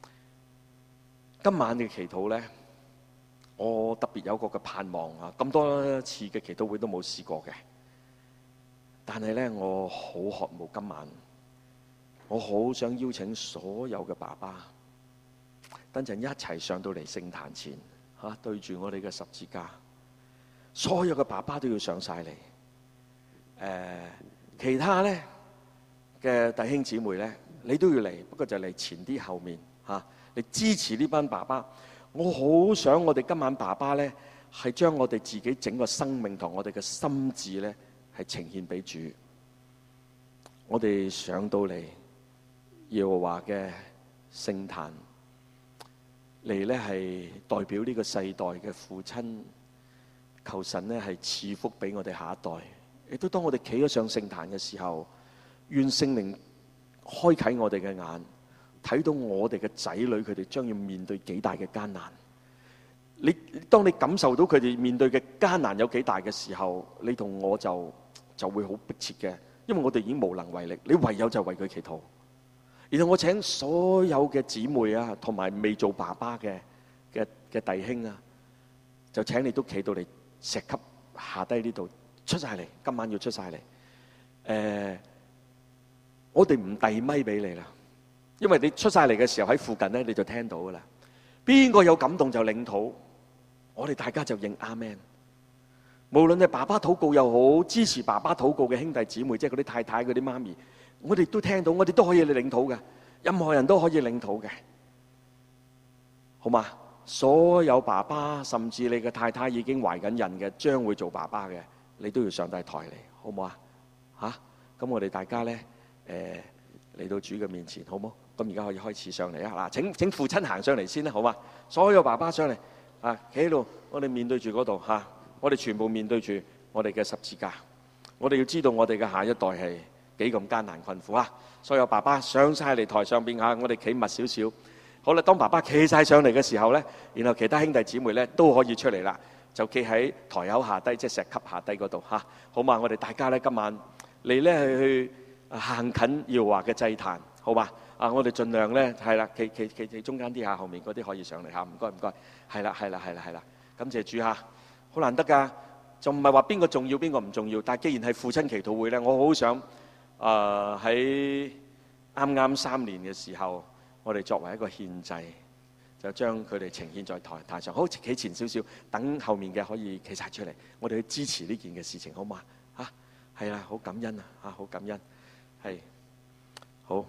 今晚嘅祈禱咧，我特別有個嘅盼望啊！咁多次嘅祈禱會都冇試過嘅，但係咧，我好渴慕今晚，我好想邀請所有嘅爸爸，等陣一齊上到嚟聖壇前嚇，對住我哋嘅十字架，所有嘅爸爸都要上晒嚟。其他咧嘅弟兄姊妹咧，你都要嚟，不過就嚟前啲後面嚇。嚟支持呢班爸爸，我好想我哋今晚爸爸呢，係將我哋自己整個生命同我哋嘅心智呢，係呈獻俾主。我哋上到嚟耶和華嘅聖壇嚟呢，係代表呢個世代嘅父親，求神呢係賜福俾我哋下一代。亦都當我哋企咗上聖壇嘅時候，願聖靈開啟我哋嘅眼。睇到我哋嘅仔女，佢哋將要面對幾大嘅艱難。當你感受到佢哋面對嘅艱難有幾大嘅時候，你同我就會好迫切嘅，因為我哋已經無能為力。你唯有就為佢祈禱。然後我請所有嘅姊妹啊，同埋未做爸爸嘅弟兄啊，就請你都企到嚟石級下低呢度出晒嚟，今晚要出晒嚟。我哋唔遞咪俾你啦。因為你出晒嚟嘅時候喺附近咧，你就聽到噶啦。邊個有感動就領禱，我哋大家就應阿們。無論係爸爸禱告又好，支持爸爸禱告嘅兄弟姊妹，即係嗰啲太太、嗰啲媽咪，我哋都聽到，我哋都可以嚟領禱嘅。任何人都可以領禱嘅，好嘛？所有爸爸，甚至你嘅太太已經懷緊孕嘅，將會做爸爸嘅，你都要上大台嚟，好唔好啊？嚇，咁我哋大家咧，嚟到主嘅面前，好冇？咁而家可以開始上嚟啊！嗱，請父親行上嚟先啦，好嘛？所有爸爸上嚟啊，企喺度，我哋面對住嗰度嚇，我哋全部面對住我哋嘅十字架。我哋要知道我哋嘅下一代係幾咁艱難困苦啊！所有爸爸上晒嚟台上邊嚇，我哋企密少少。好啦，當爸爸企晒上嚟嘅時候咧，然後其他兄弟姊妹咧都可以出嚟啦，就企喺台口下低，即係石級下低嗰度嚇，好嘛？我哋大家咧今晚嚟咧去行近耶和華嘅祭壇，好嘛？我哋盡量咧係啦，企中間啲下，後面嗰啲可以上嚟嚇，唔該唔該，係啦，感謝主嚇，好難得㗎，就唔係話邊個重要邊個唔重要，但係既然係父親祈禱會咧，我好想喺啱3年嘅時候，我哋作為一個獻祭，就將佢哋呈獻在台上，好企前少少，等後面嘅可以企晒出嚟，我哋去支持呢件嘅事情，好嘛？嚇，係啦，好感恩啊，嚇，好感恩，係好。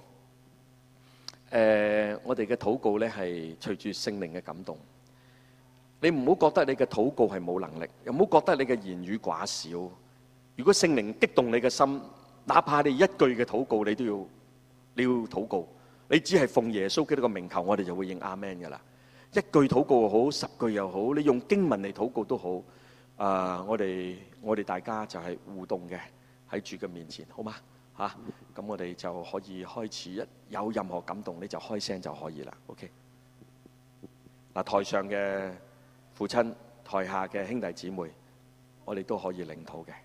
我哋嘅禱告咧係隨住聖靈嘅感動，你唔好覺得你嘅禱告係冇能力，又唔好覺得你嘅言語寡少。如果聖靈激動你嘅心，哪怕你一句嘅禱告，你要禱告，你只係奉耶穌基督嘅名求，我哋就會應阿們噶啦。一句禱告又好，10句又好，你用經文嚟禱告都好。我哋大家就係互動嘅喺主嘅面前，好嗎？咁我哋就可以開始，一有任何感動你就開聲就可以啦。OK。台上嘅父親，台下嘅兄弟姊妹，我哋都可以領禱嘅。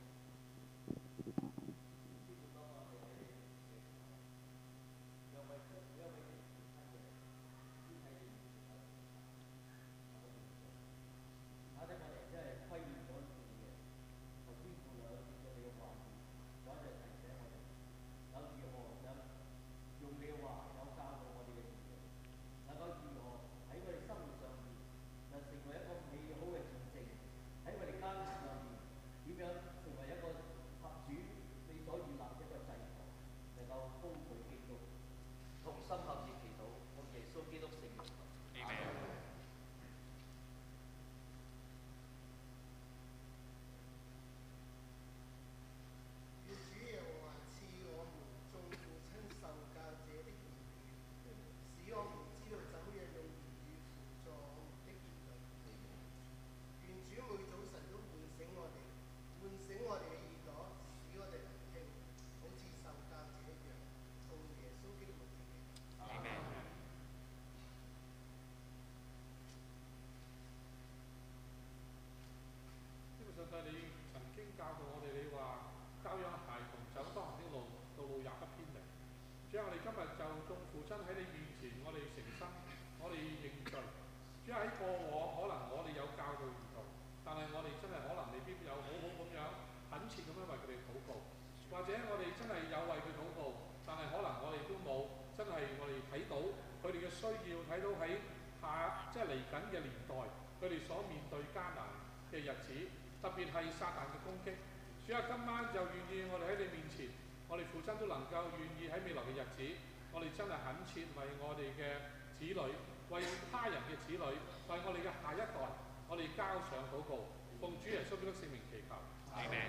主啊，我哋今日就眾父親喺你面前，我哋誠心，我哋認罪。主啊，喺過往可能我哋有教導兒童，但係我哋真係可能未必有好好咁樣懇切咁樣為佢哋禱告，或者我哋真係有為佢禱告，但係可能我哋都冇真係我哋睇到佢哋嘅需要，睇到喺即係嚟緊嘅年代，佢哋所面對艱難嘅日子，特別係撒旦嘅攻擊。主啊，今晚就願意我哋喺你面前，我哋父親都能夠願意喺未來嘅日子，我哋真係懇切為我哋嘅子女，為他人嘅子女，為我哋嘅下一代，我哋交上禱告，奉主耶穌基督聖名祈求。阿們。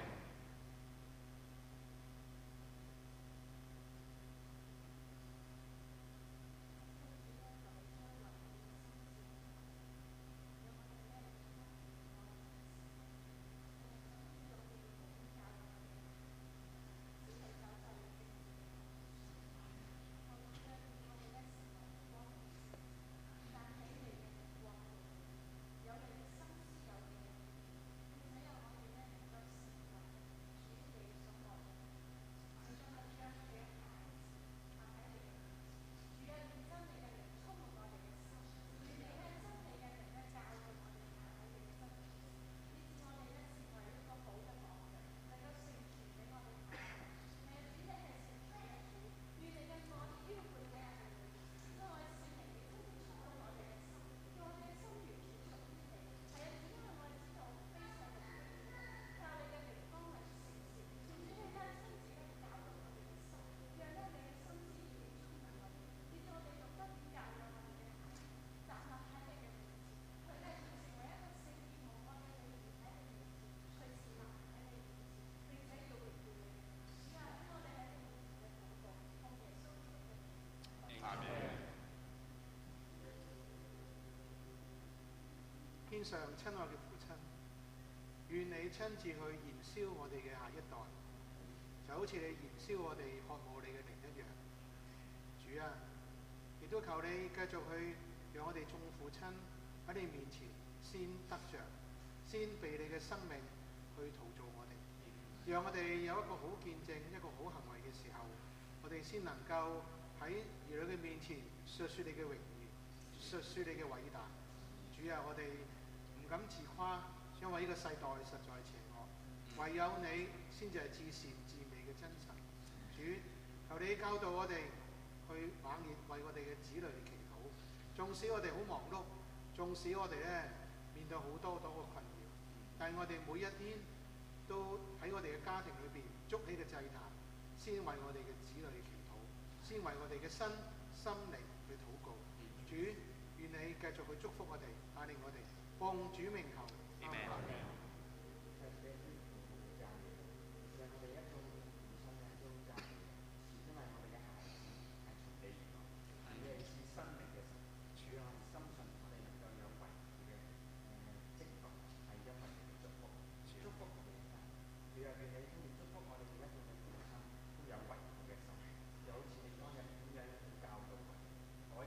天上親愛嘅父親，願你親自去燃燒我哋嘅下一代，就好似你燃燒我哋渴慕你嘅靈一樣。主啊，亦都求你繼續去讓我哋眾父親喺你面前先得着，先被你嘅生命去陶造我哋，讓我哋有一個好見證、一個好行為嘅時候，我哋先能夠喺兒女嘅面前述説你嘅榮耀，述説你嘅偉大。主啊，我哋唔敢自誇，因為呢個世代實在邪惡，唯有你先至係至善至美嘅真神。主，求你教導我哋去猛烈為我哋嘅子女祈禱。縱使我哋好忙碌，縱使我哋面對好多嘅困擾，但係我哋每一天都喺我哋嘅家庭裏邊築起嘅祭壇，先為我哋嘅子女祈禱，先為我哋嘅身心靈去禱告。主，願你繼續去祝福我哋，帶領我哋，奉主名求。阿們。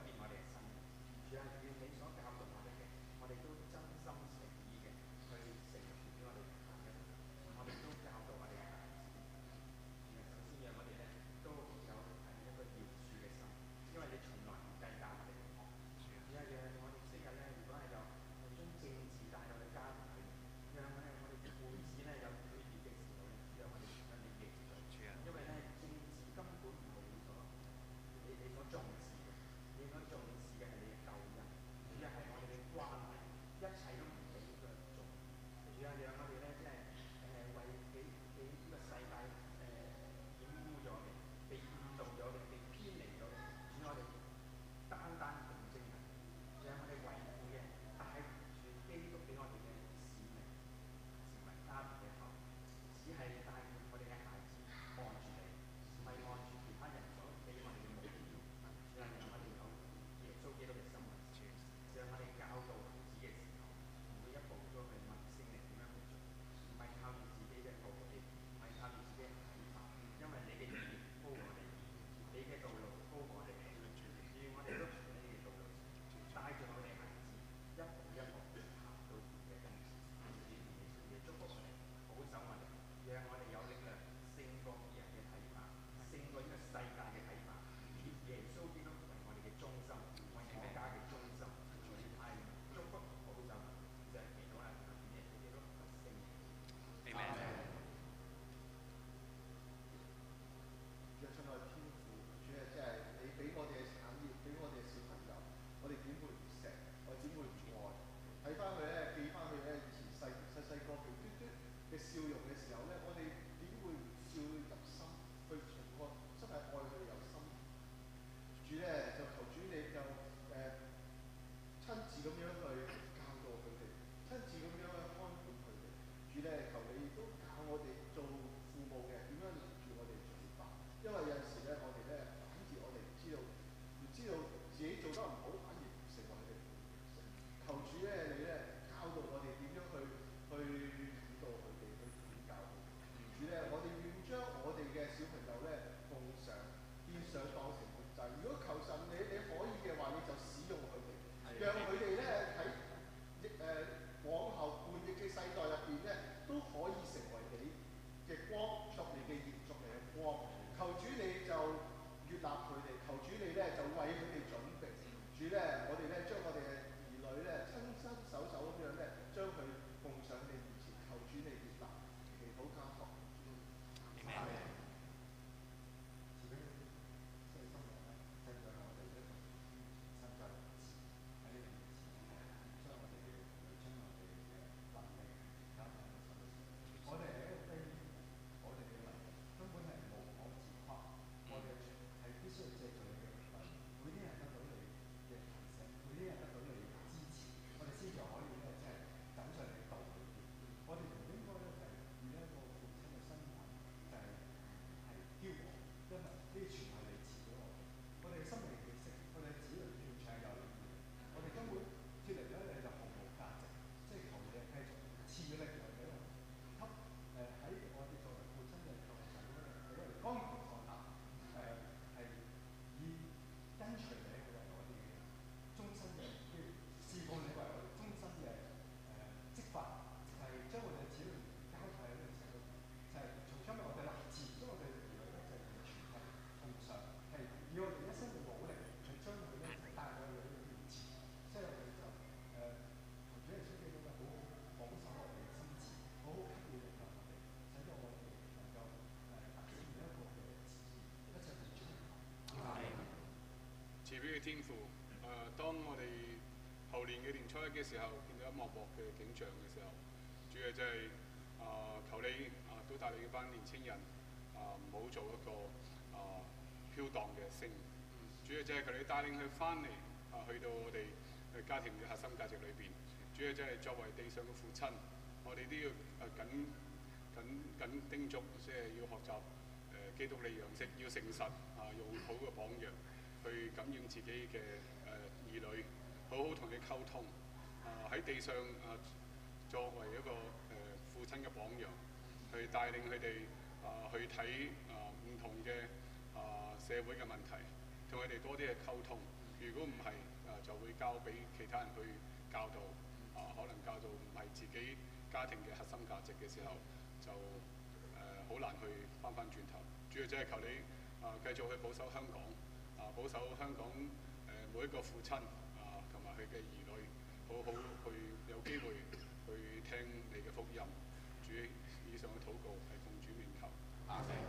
主啊，願你所教導我哋嘅，我哋都真心誠意嘅去天父，當我哋後年嘅年初一嘅時候，見到一幕幕嘅景象嘅時候，主要真係求你都帶你班年青人唔好做一個飄蕩嘅星。主要真係求你帶領佢翻嚟去到我哋家庭嘅核心價值裏邊。主要真係作為地上嘅父親，我哋都要緊叮囑，即係要學習基督利樣式，要誠實用好嘅榜樣去感染自己嘅兒女，好好同你溝通。喺地上作為一個父親嘅榜樣，去帶領佢哋去睇唔同嘅社會嘅問題，同佢哋多啲嘅溝通。如果唔係就會交俾其他人去教導，可能教導唔係自己家庭嘅核心價值嘅時候，就好難去翻轉頭。主要真係求你繼續去保守香港，保守香港每一個父親同埋佢嘅兒女，好好去有機會去聽你嘅福音。主，以上嘅禱告係奉主名求。阿們。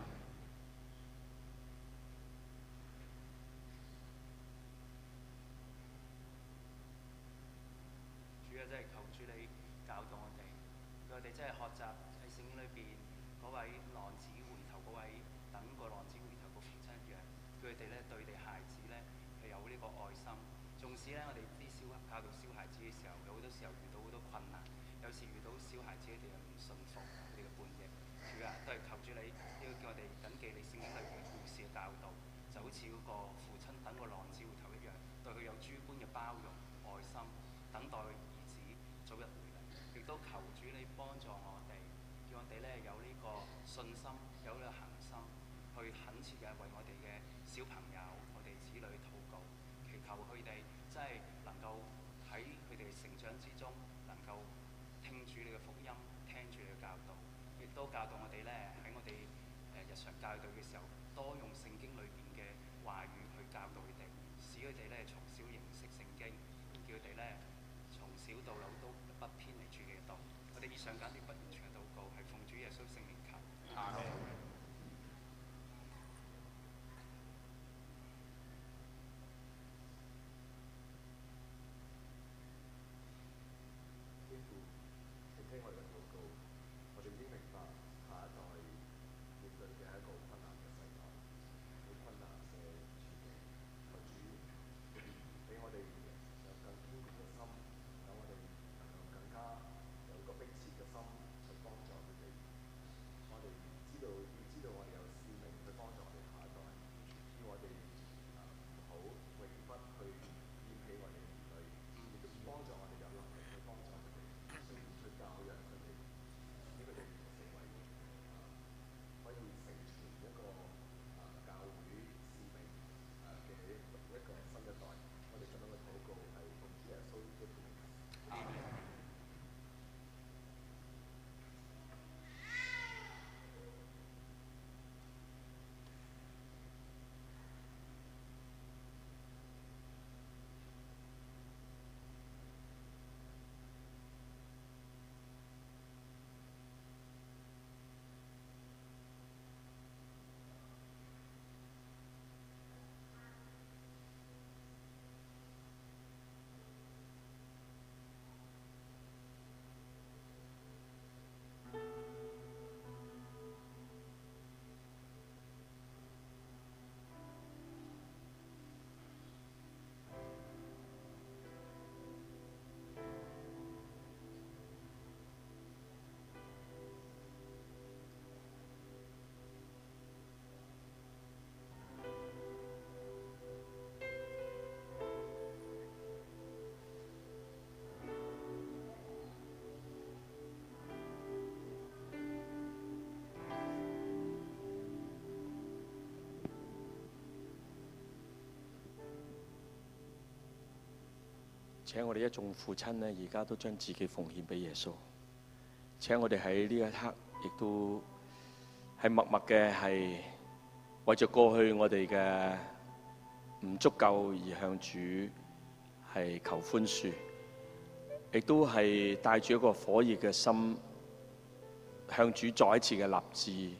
主啊，真係求主你教導我哋，叫我哋真係學習喺聖經裏邊嗰位浪子回頭嗰位等個浪子回頭個父親一樣，叫佢哋咧對哋孩子咧係有呢個愛心。縱使咧我哋啲教導小孩子嘅時候，有好多時候遇到好多困難，有時遇到小孩子佢哋又唔順服，佢哋嘅叛逆。主啊，都係求主你要叫我哋謹記你聖經裏邊嘅故事嘅教導，就好似嗰個父親等個浪子回頭一樣，對佢有諸般嘅包容愛心，等待兒子早日回嚟。亦都求主你幫助我哋，叫我哋咧有呢個信心，有呢個恆心，去懇切嘅為我哋嘅小朋友、我哋子女禱告，祈求佢哋真係能夠喺佢哋成長之中，能夠聽住你嘅福音，聽住你嘅教導，亦都教導我哋咧喺我哋日常教導嘅時候，多用聖經裏邊嘅話語去教導佢哋，使佢哋咧從小認識聖經，叫佢哋咧從小到老都不偏離主嘅道。我哋以上簡短不完全嘅禱告，係奉主耶穌聖名求。阿們。 天父，請聽我哋嘅禱告。我哋已經明白下一代面對嘅係一個好困難嘅世代，好困難嘅處境。求主俾我哋有更堅決嘅心，等我哋能夠更加有一個迫切嘅心去幫助佢哋。我哋要知道我哋有使命去幫助我哋下一代，要我哋唔好永不去厭棄我哋兒女，亦都幫助我哋有能力去幫助佢哋，去教養佢哋，俾佢哋成為可以成全一個教會使命嘅一個新一代。我哋咁樣嘅禱告係奉主耶穌基督嘅名。阿們。 請我哋一眾父親呢，而家都將自己奉獻俾耶穌。請我哋喺呢一刻，亦都係默默嘅係為着過去我哋嘅唔足夠而向主係求寬恕，亦都係帶住一個火熱嘅心向主再一次嘅立志，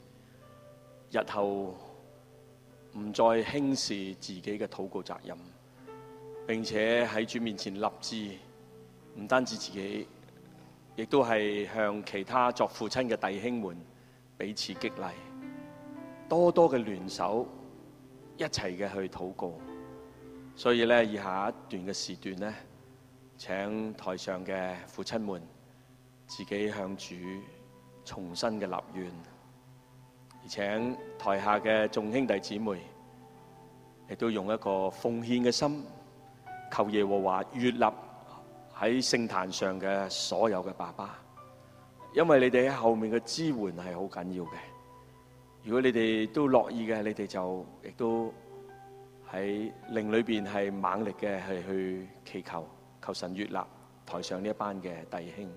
日後唔再輕視自己嘅禱告責任， 並且喺主面前立志，唔單止自己，亦都係向其他作父親嘅弟兄們彼此激勵，多多嘅聯手，一齊嘅去禱告。所以咧，以下一段嘅時段咧，請台上嘅父親們自己向主重新嘅立願，而請台下嘅眾兄弟姊妹亦都用一個奉獻嘅心，求耶和華悅納喺聖壇上嘅所有嘅爸爸，因為你哋喺後面嘅支援係好緊要嘅。如果你哋都樂意嘅，你哋就亦都喺靈裏邊係猛力嘅係去祈求，求神悅納台上呢一班嘅弟兄。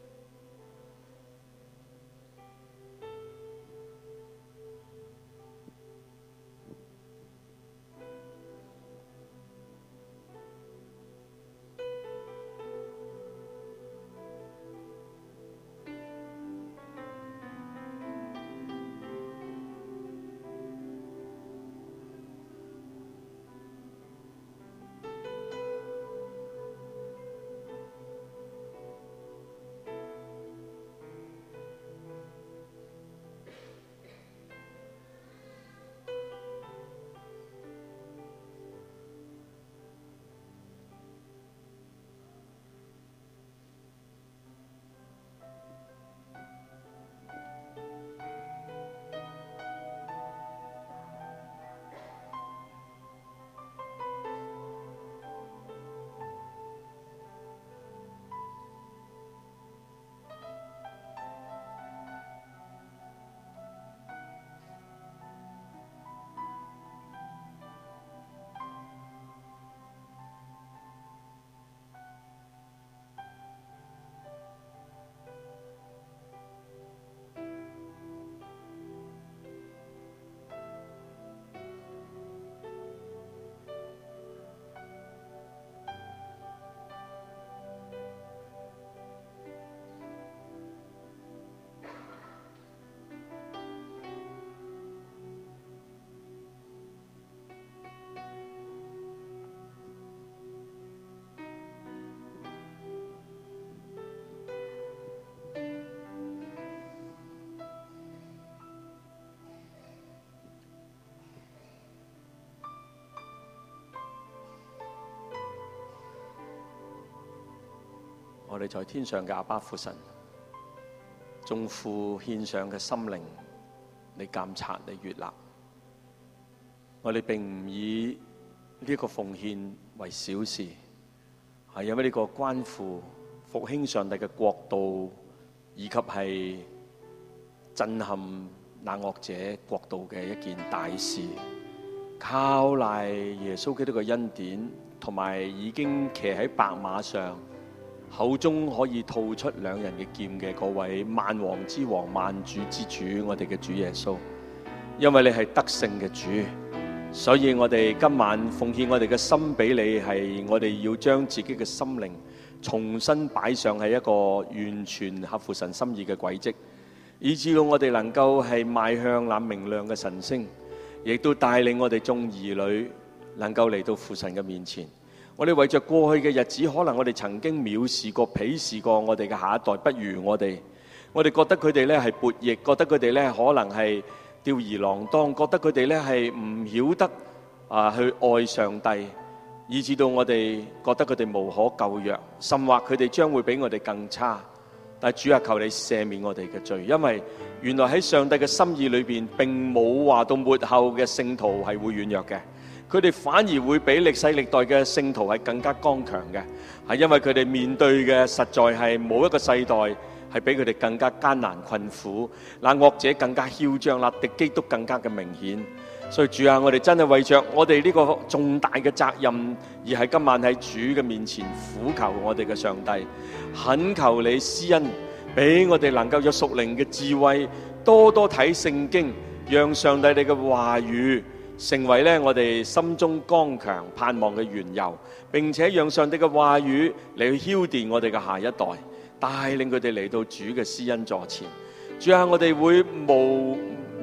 我哋在天上嘅阿爸父神，眾父獻上嘅心靈，你監察，你悅納。我哋並唔以呢個奉獻為小事，係因為呢個關乎復興上帝嘅國度，以及係震撼那惡者國度嘅一件大事。靠賴耶穌基督嘅恩典，同埋已經騎喺白馬上，口中可以吐出兩人嘅劍嘅嗰位萬王之王、萬主之主，我哋嘅主耶穌。因為你係得勝嘅主，所以我哋今晚奉獻我哋嘅心俾你，係我哋要將自己嘅心靈重新擺上喺一個完全合乎神心意嘅軌跡，以至到我哋能夠係邁向那明亮嘅晨星，亦都帶領我哋眾兒女能夠嚟到父神嘅面前。我哋為着過去嘅日子，可能我哋曾經藐視過、鄙視過我哋嘅下一代，不如我哋覺得佢哋咧係悖逆，覺得佢哋咧可能係吊兒郎當，覺得佢哋咧係唔曉得去愛上帝，以至到我哋覺得佢哋無可救藥，甚或佢哋將會比我哋更差。但係主啊，求你赦免我哋嘅罪，因為原來喺上帝嘅心意裏邊並冇話到末後嘅聖徒係會軟弱嘅，佢哋反而會比歷世歷代嘅聖徒係更加剛強嘅，係因為佢哋面對嘅實在係冇一個世代係比佢哋更加艱難困苦，那惡者更加囂張啦，敵基督更加嘅明顯。所以主啊，我哋真係為着我哋呢個重大嘅責任，而係今晚喺主嘅面前苦求我哋嘅上帝，懇求你施恩，俾我哋能夠有屬靈嘅智慧，多多睇聖經，讓上帝你嘅話語成為咧我哋心中剛強盼望嘅緣由，並且讓上帝嘅話語嚟去澆奠我哋嘅下一代，帶領佢哋嚟到主嘅施恩座前。主啊，我哋會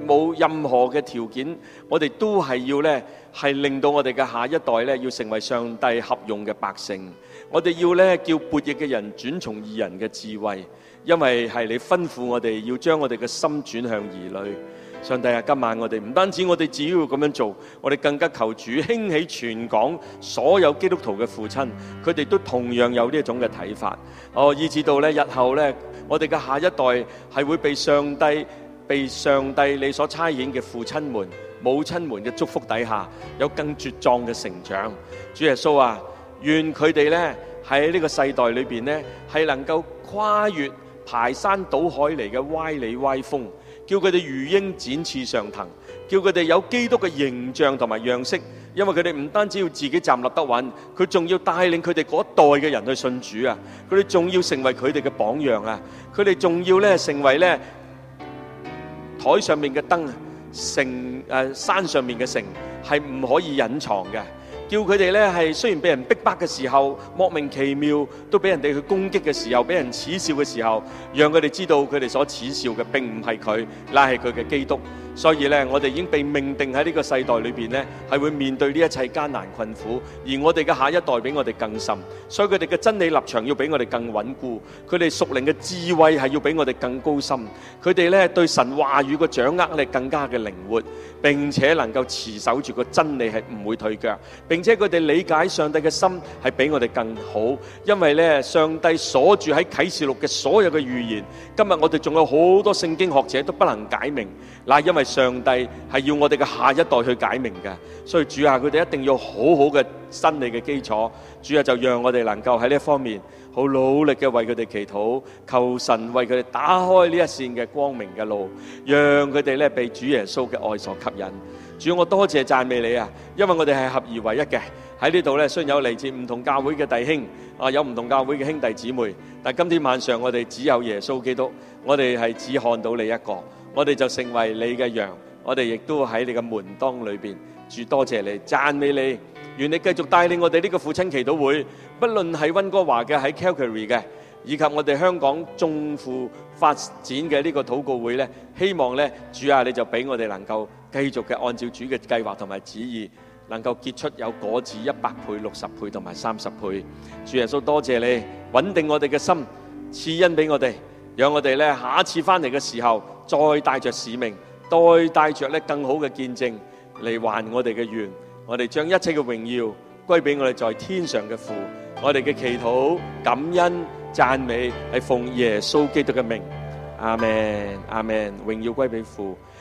冇任何嘅條件，我哋都係要呢，係令到我哋嘅下一代呢，要成為上帝合用嘅百姓。我哋要呢，叫悖逆嘅人轉從義人嘅智慧，因為係你吩咐我哋要將我哋嘅心轉向兒女。上帝啊，今晚我哋唔單止我哋只要咁樣做，我哋更加求主興起全港所有基督徒嘅父親，佢哋都同樣有呢一種嘅睇法。以至到呢日後呢，我哋嘅下一代係會被上帝你所差遣嘅父親們、母親們嘅祝福底下，有更茁壯嘅成長。主耶穌啊，願佢哋呢喺呢個世代裏邊呢，係能夠跨越排山倒海嚟嘅歪理歪風，叫佢哋如鷹展翅上騰，叫佢哋有基督嘅形象同埋樣式。因為佢哋唔單止要自己站立得穩，佢仲要帶領佢哋嗰一代嘅人去信主啊！佢哋仲要成為佢哋嘅榜樣啊！佢哋仲要咧成為咧台上面嘅燈，山上面嘅城，係唔可以隱藏嘅。叫佢哋咧係雖然俾人逼迫嘅時候，莫名其妙都俾人哋去攻擊嘅時候，俾人恥笑嘅時候，讓佢哋知道佢哋所恥笑嘅並唔係佢，乃係佢嘅基督。所以咧，我哋已經被命定喺呢個世代裏邊咧，係會面對呢一切艱難困苦。而我哋嘅下一代比我哋更甚，所以佢哋嘅真理立場要比我哋更穩固，佢哋屬靈嘅智慧係要比我哋更高深。佢哋咧對神話語嘅掌握力更加嘅靈活，並且能夠持守住個真理係唔會退腳。並且佢哋理解上帝嘅心係比我哋更好，因為咧上帝鎖住喺啟示錄嘅所有嘅預言，今日我哋仲有好多聖經學者都不能解明。嗱，因為上帝係要我哋嘅下一代去解明嘅，所以主啊，佢哋一定要好好嘅真理嘅基礎。主啊，就讓我哋能夠喺呢一方面好努力嘅為佢哋祈禱，求神為佢哋打開呢一線嘅光明嘅路，讓佢哋咧被主耶穌嘅愛所吸引。主，我多謝讚美你啊，因為我哋係合而為一嘅。喺呢度咧，雖然有嚟自唔同教會嘅弟兄有唔同教會嘅兄弟姊妹，但今天晚上我哋只有耶穌基督，我哋係只看到你一個。我哋就成為你嘅羊，我哋亦都喺你嘅門當裏邊。主，多謝你，讚美你，願你繼續帶領我哋呢個父親祈禱會，不論係溫哥華嘅，喺 Calgary 嘅，以及我哋香港眾父發展嘅呢個禱告會呢，希望呢，主啊，你就俾我哋能夠繼續嘅按照主嘅計劃同埋旨意，能夠結出有果子100倍、60倍同埋30倍。主耶穌，多謝你穩定我哋嘅心，賜恩俾我哋，讓我哋呢下一次翻嚟嘅時候，再帶着使命，再帶着咧更好嘅見證嚟還我哋嘅願。我哋將一切嘅榮耀歸俾我哋在天上嘅父。我哋嘅祈禱、感恩、讚美係奉耶穌基督嘅名。阿們，阿們，榮耀歸俾父。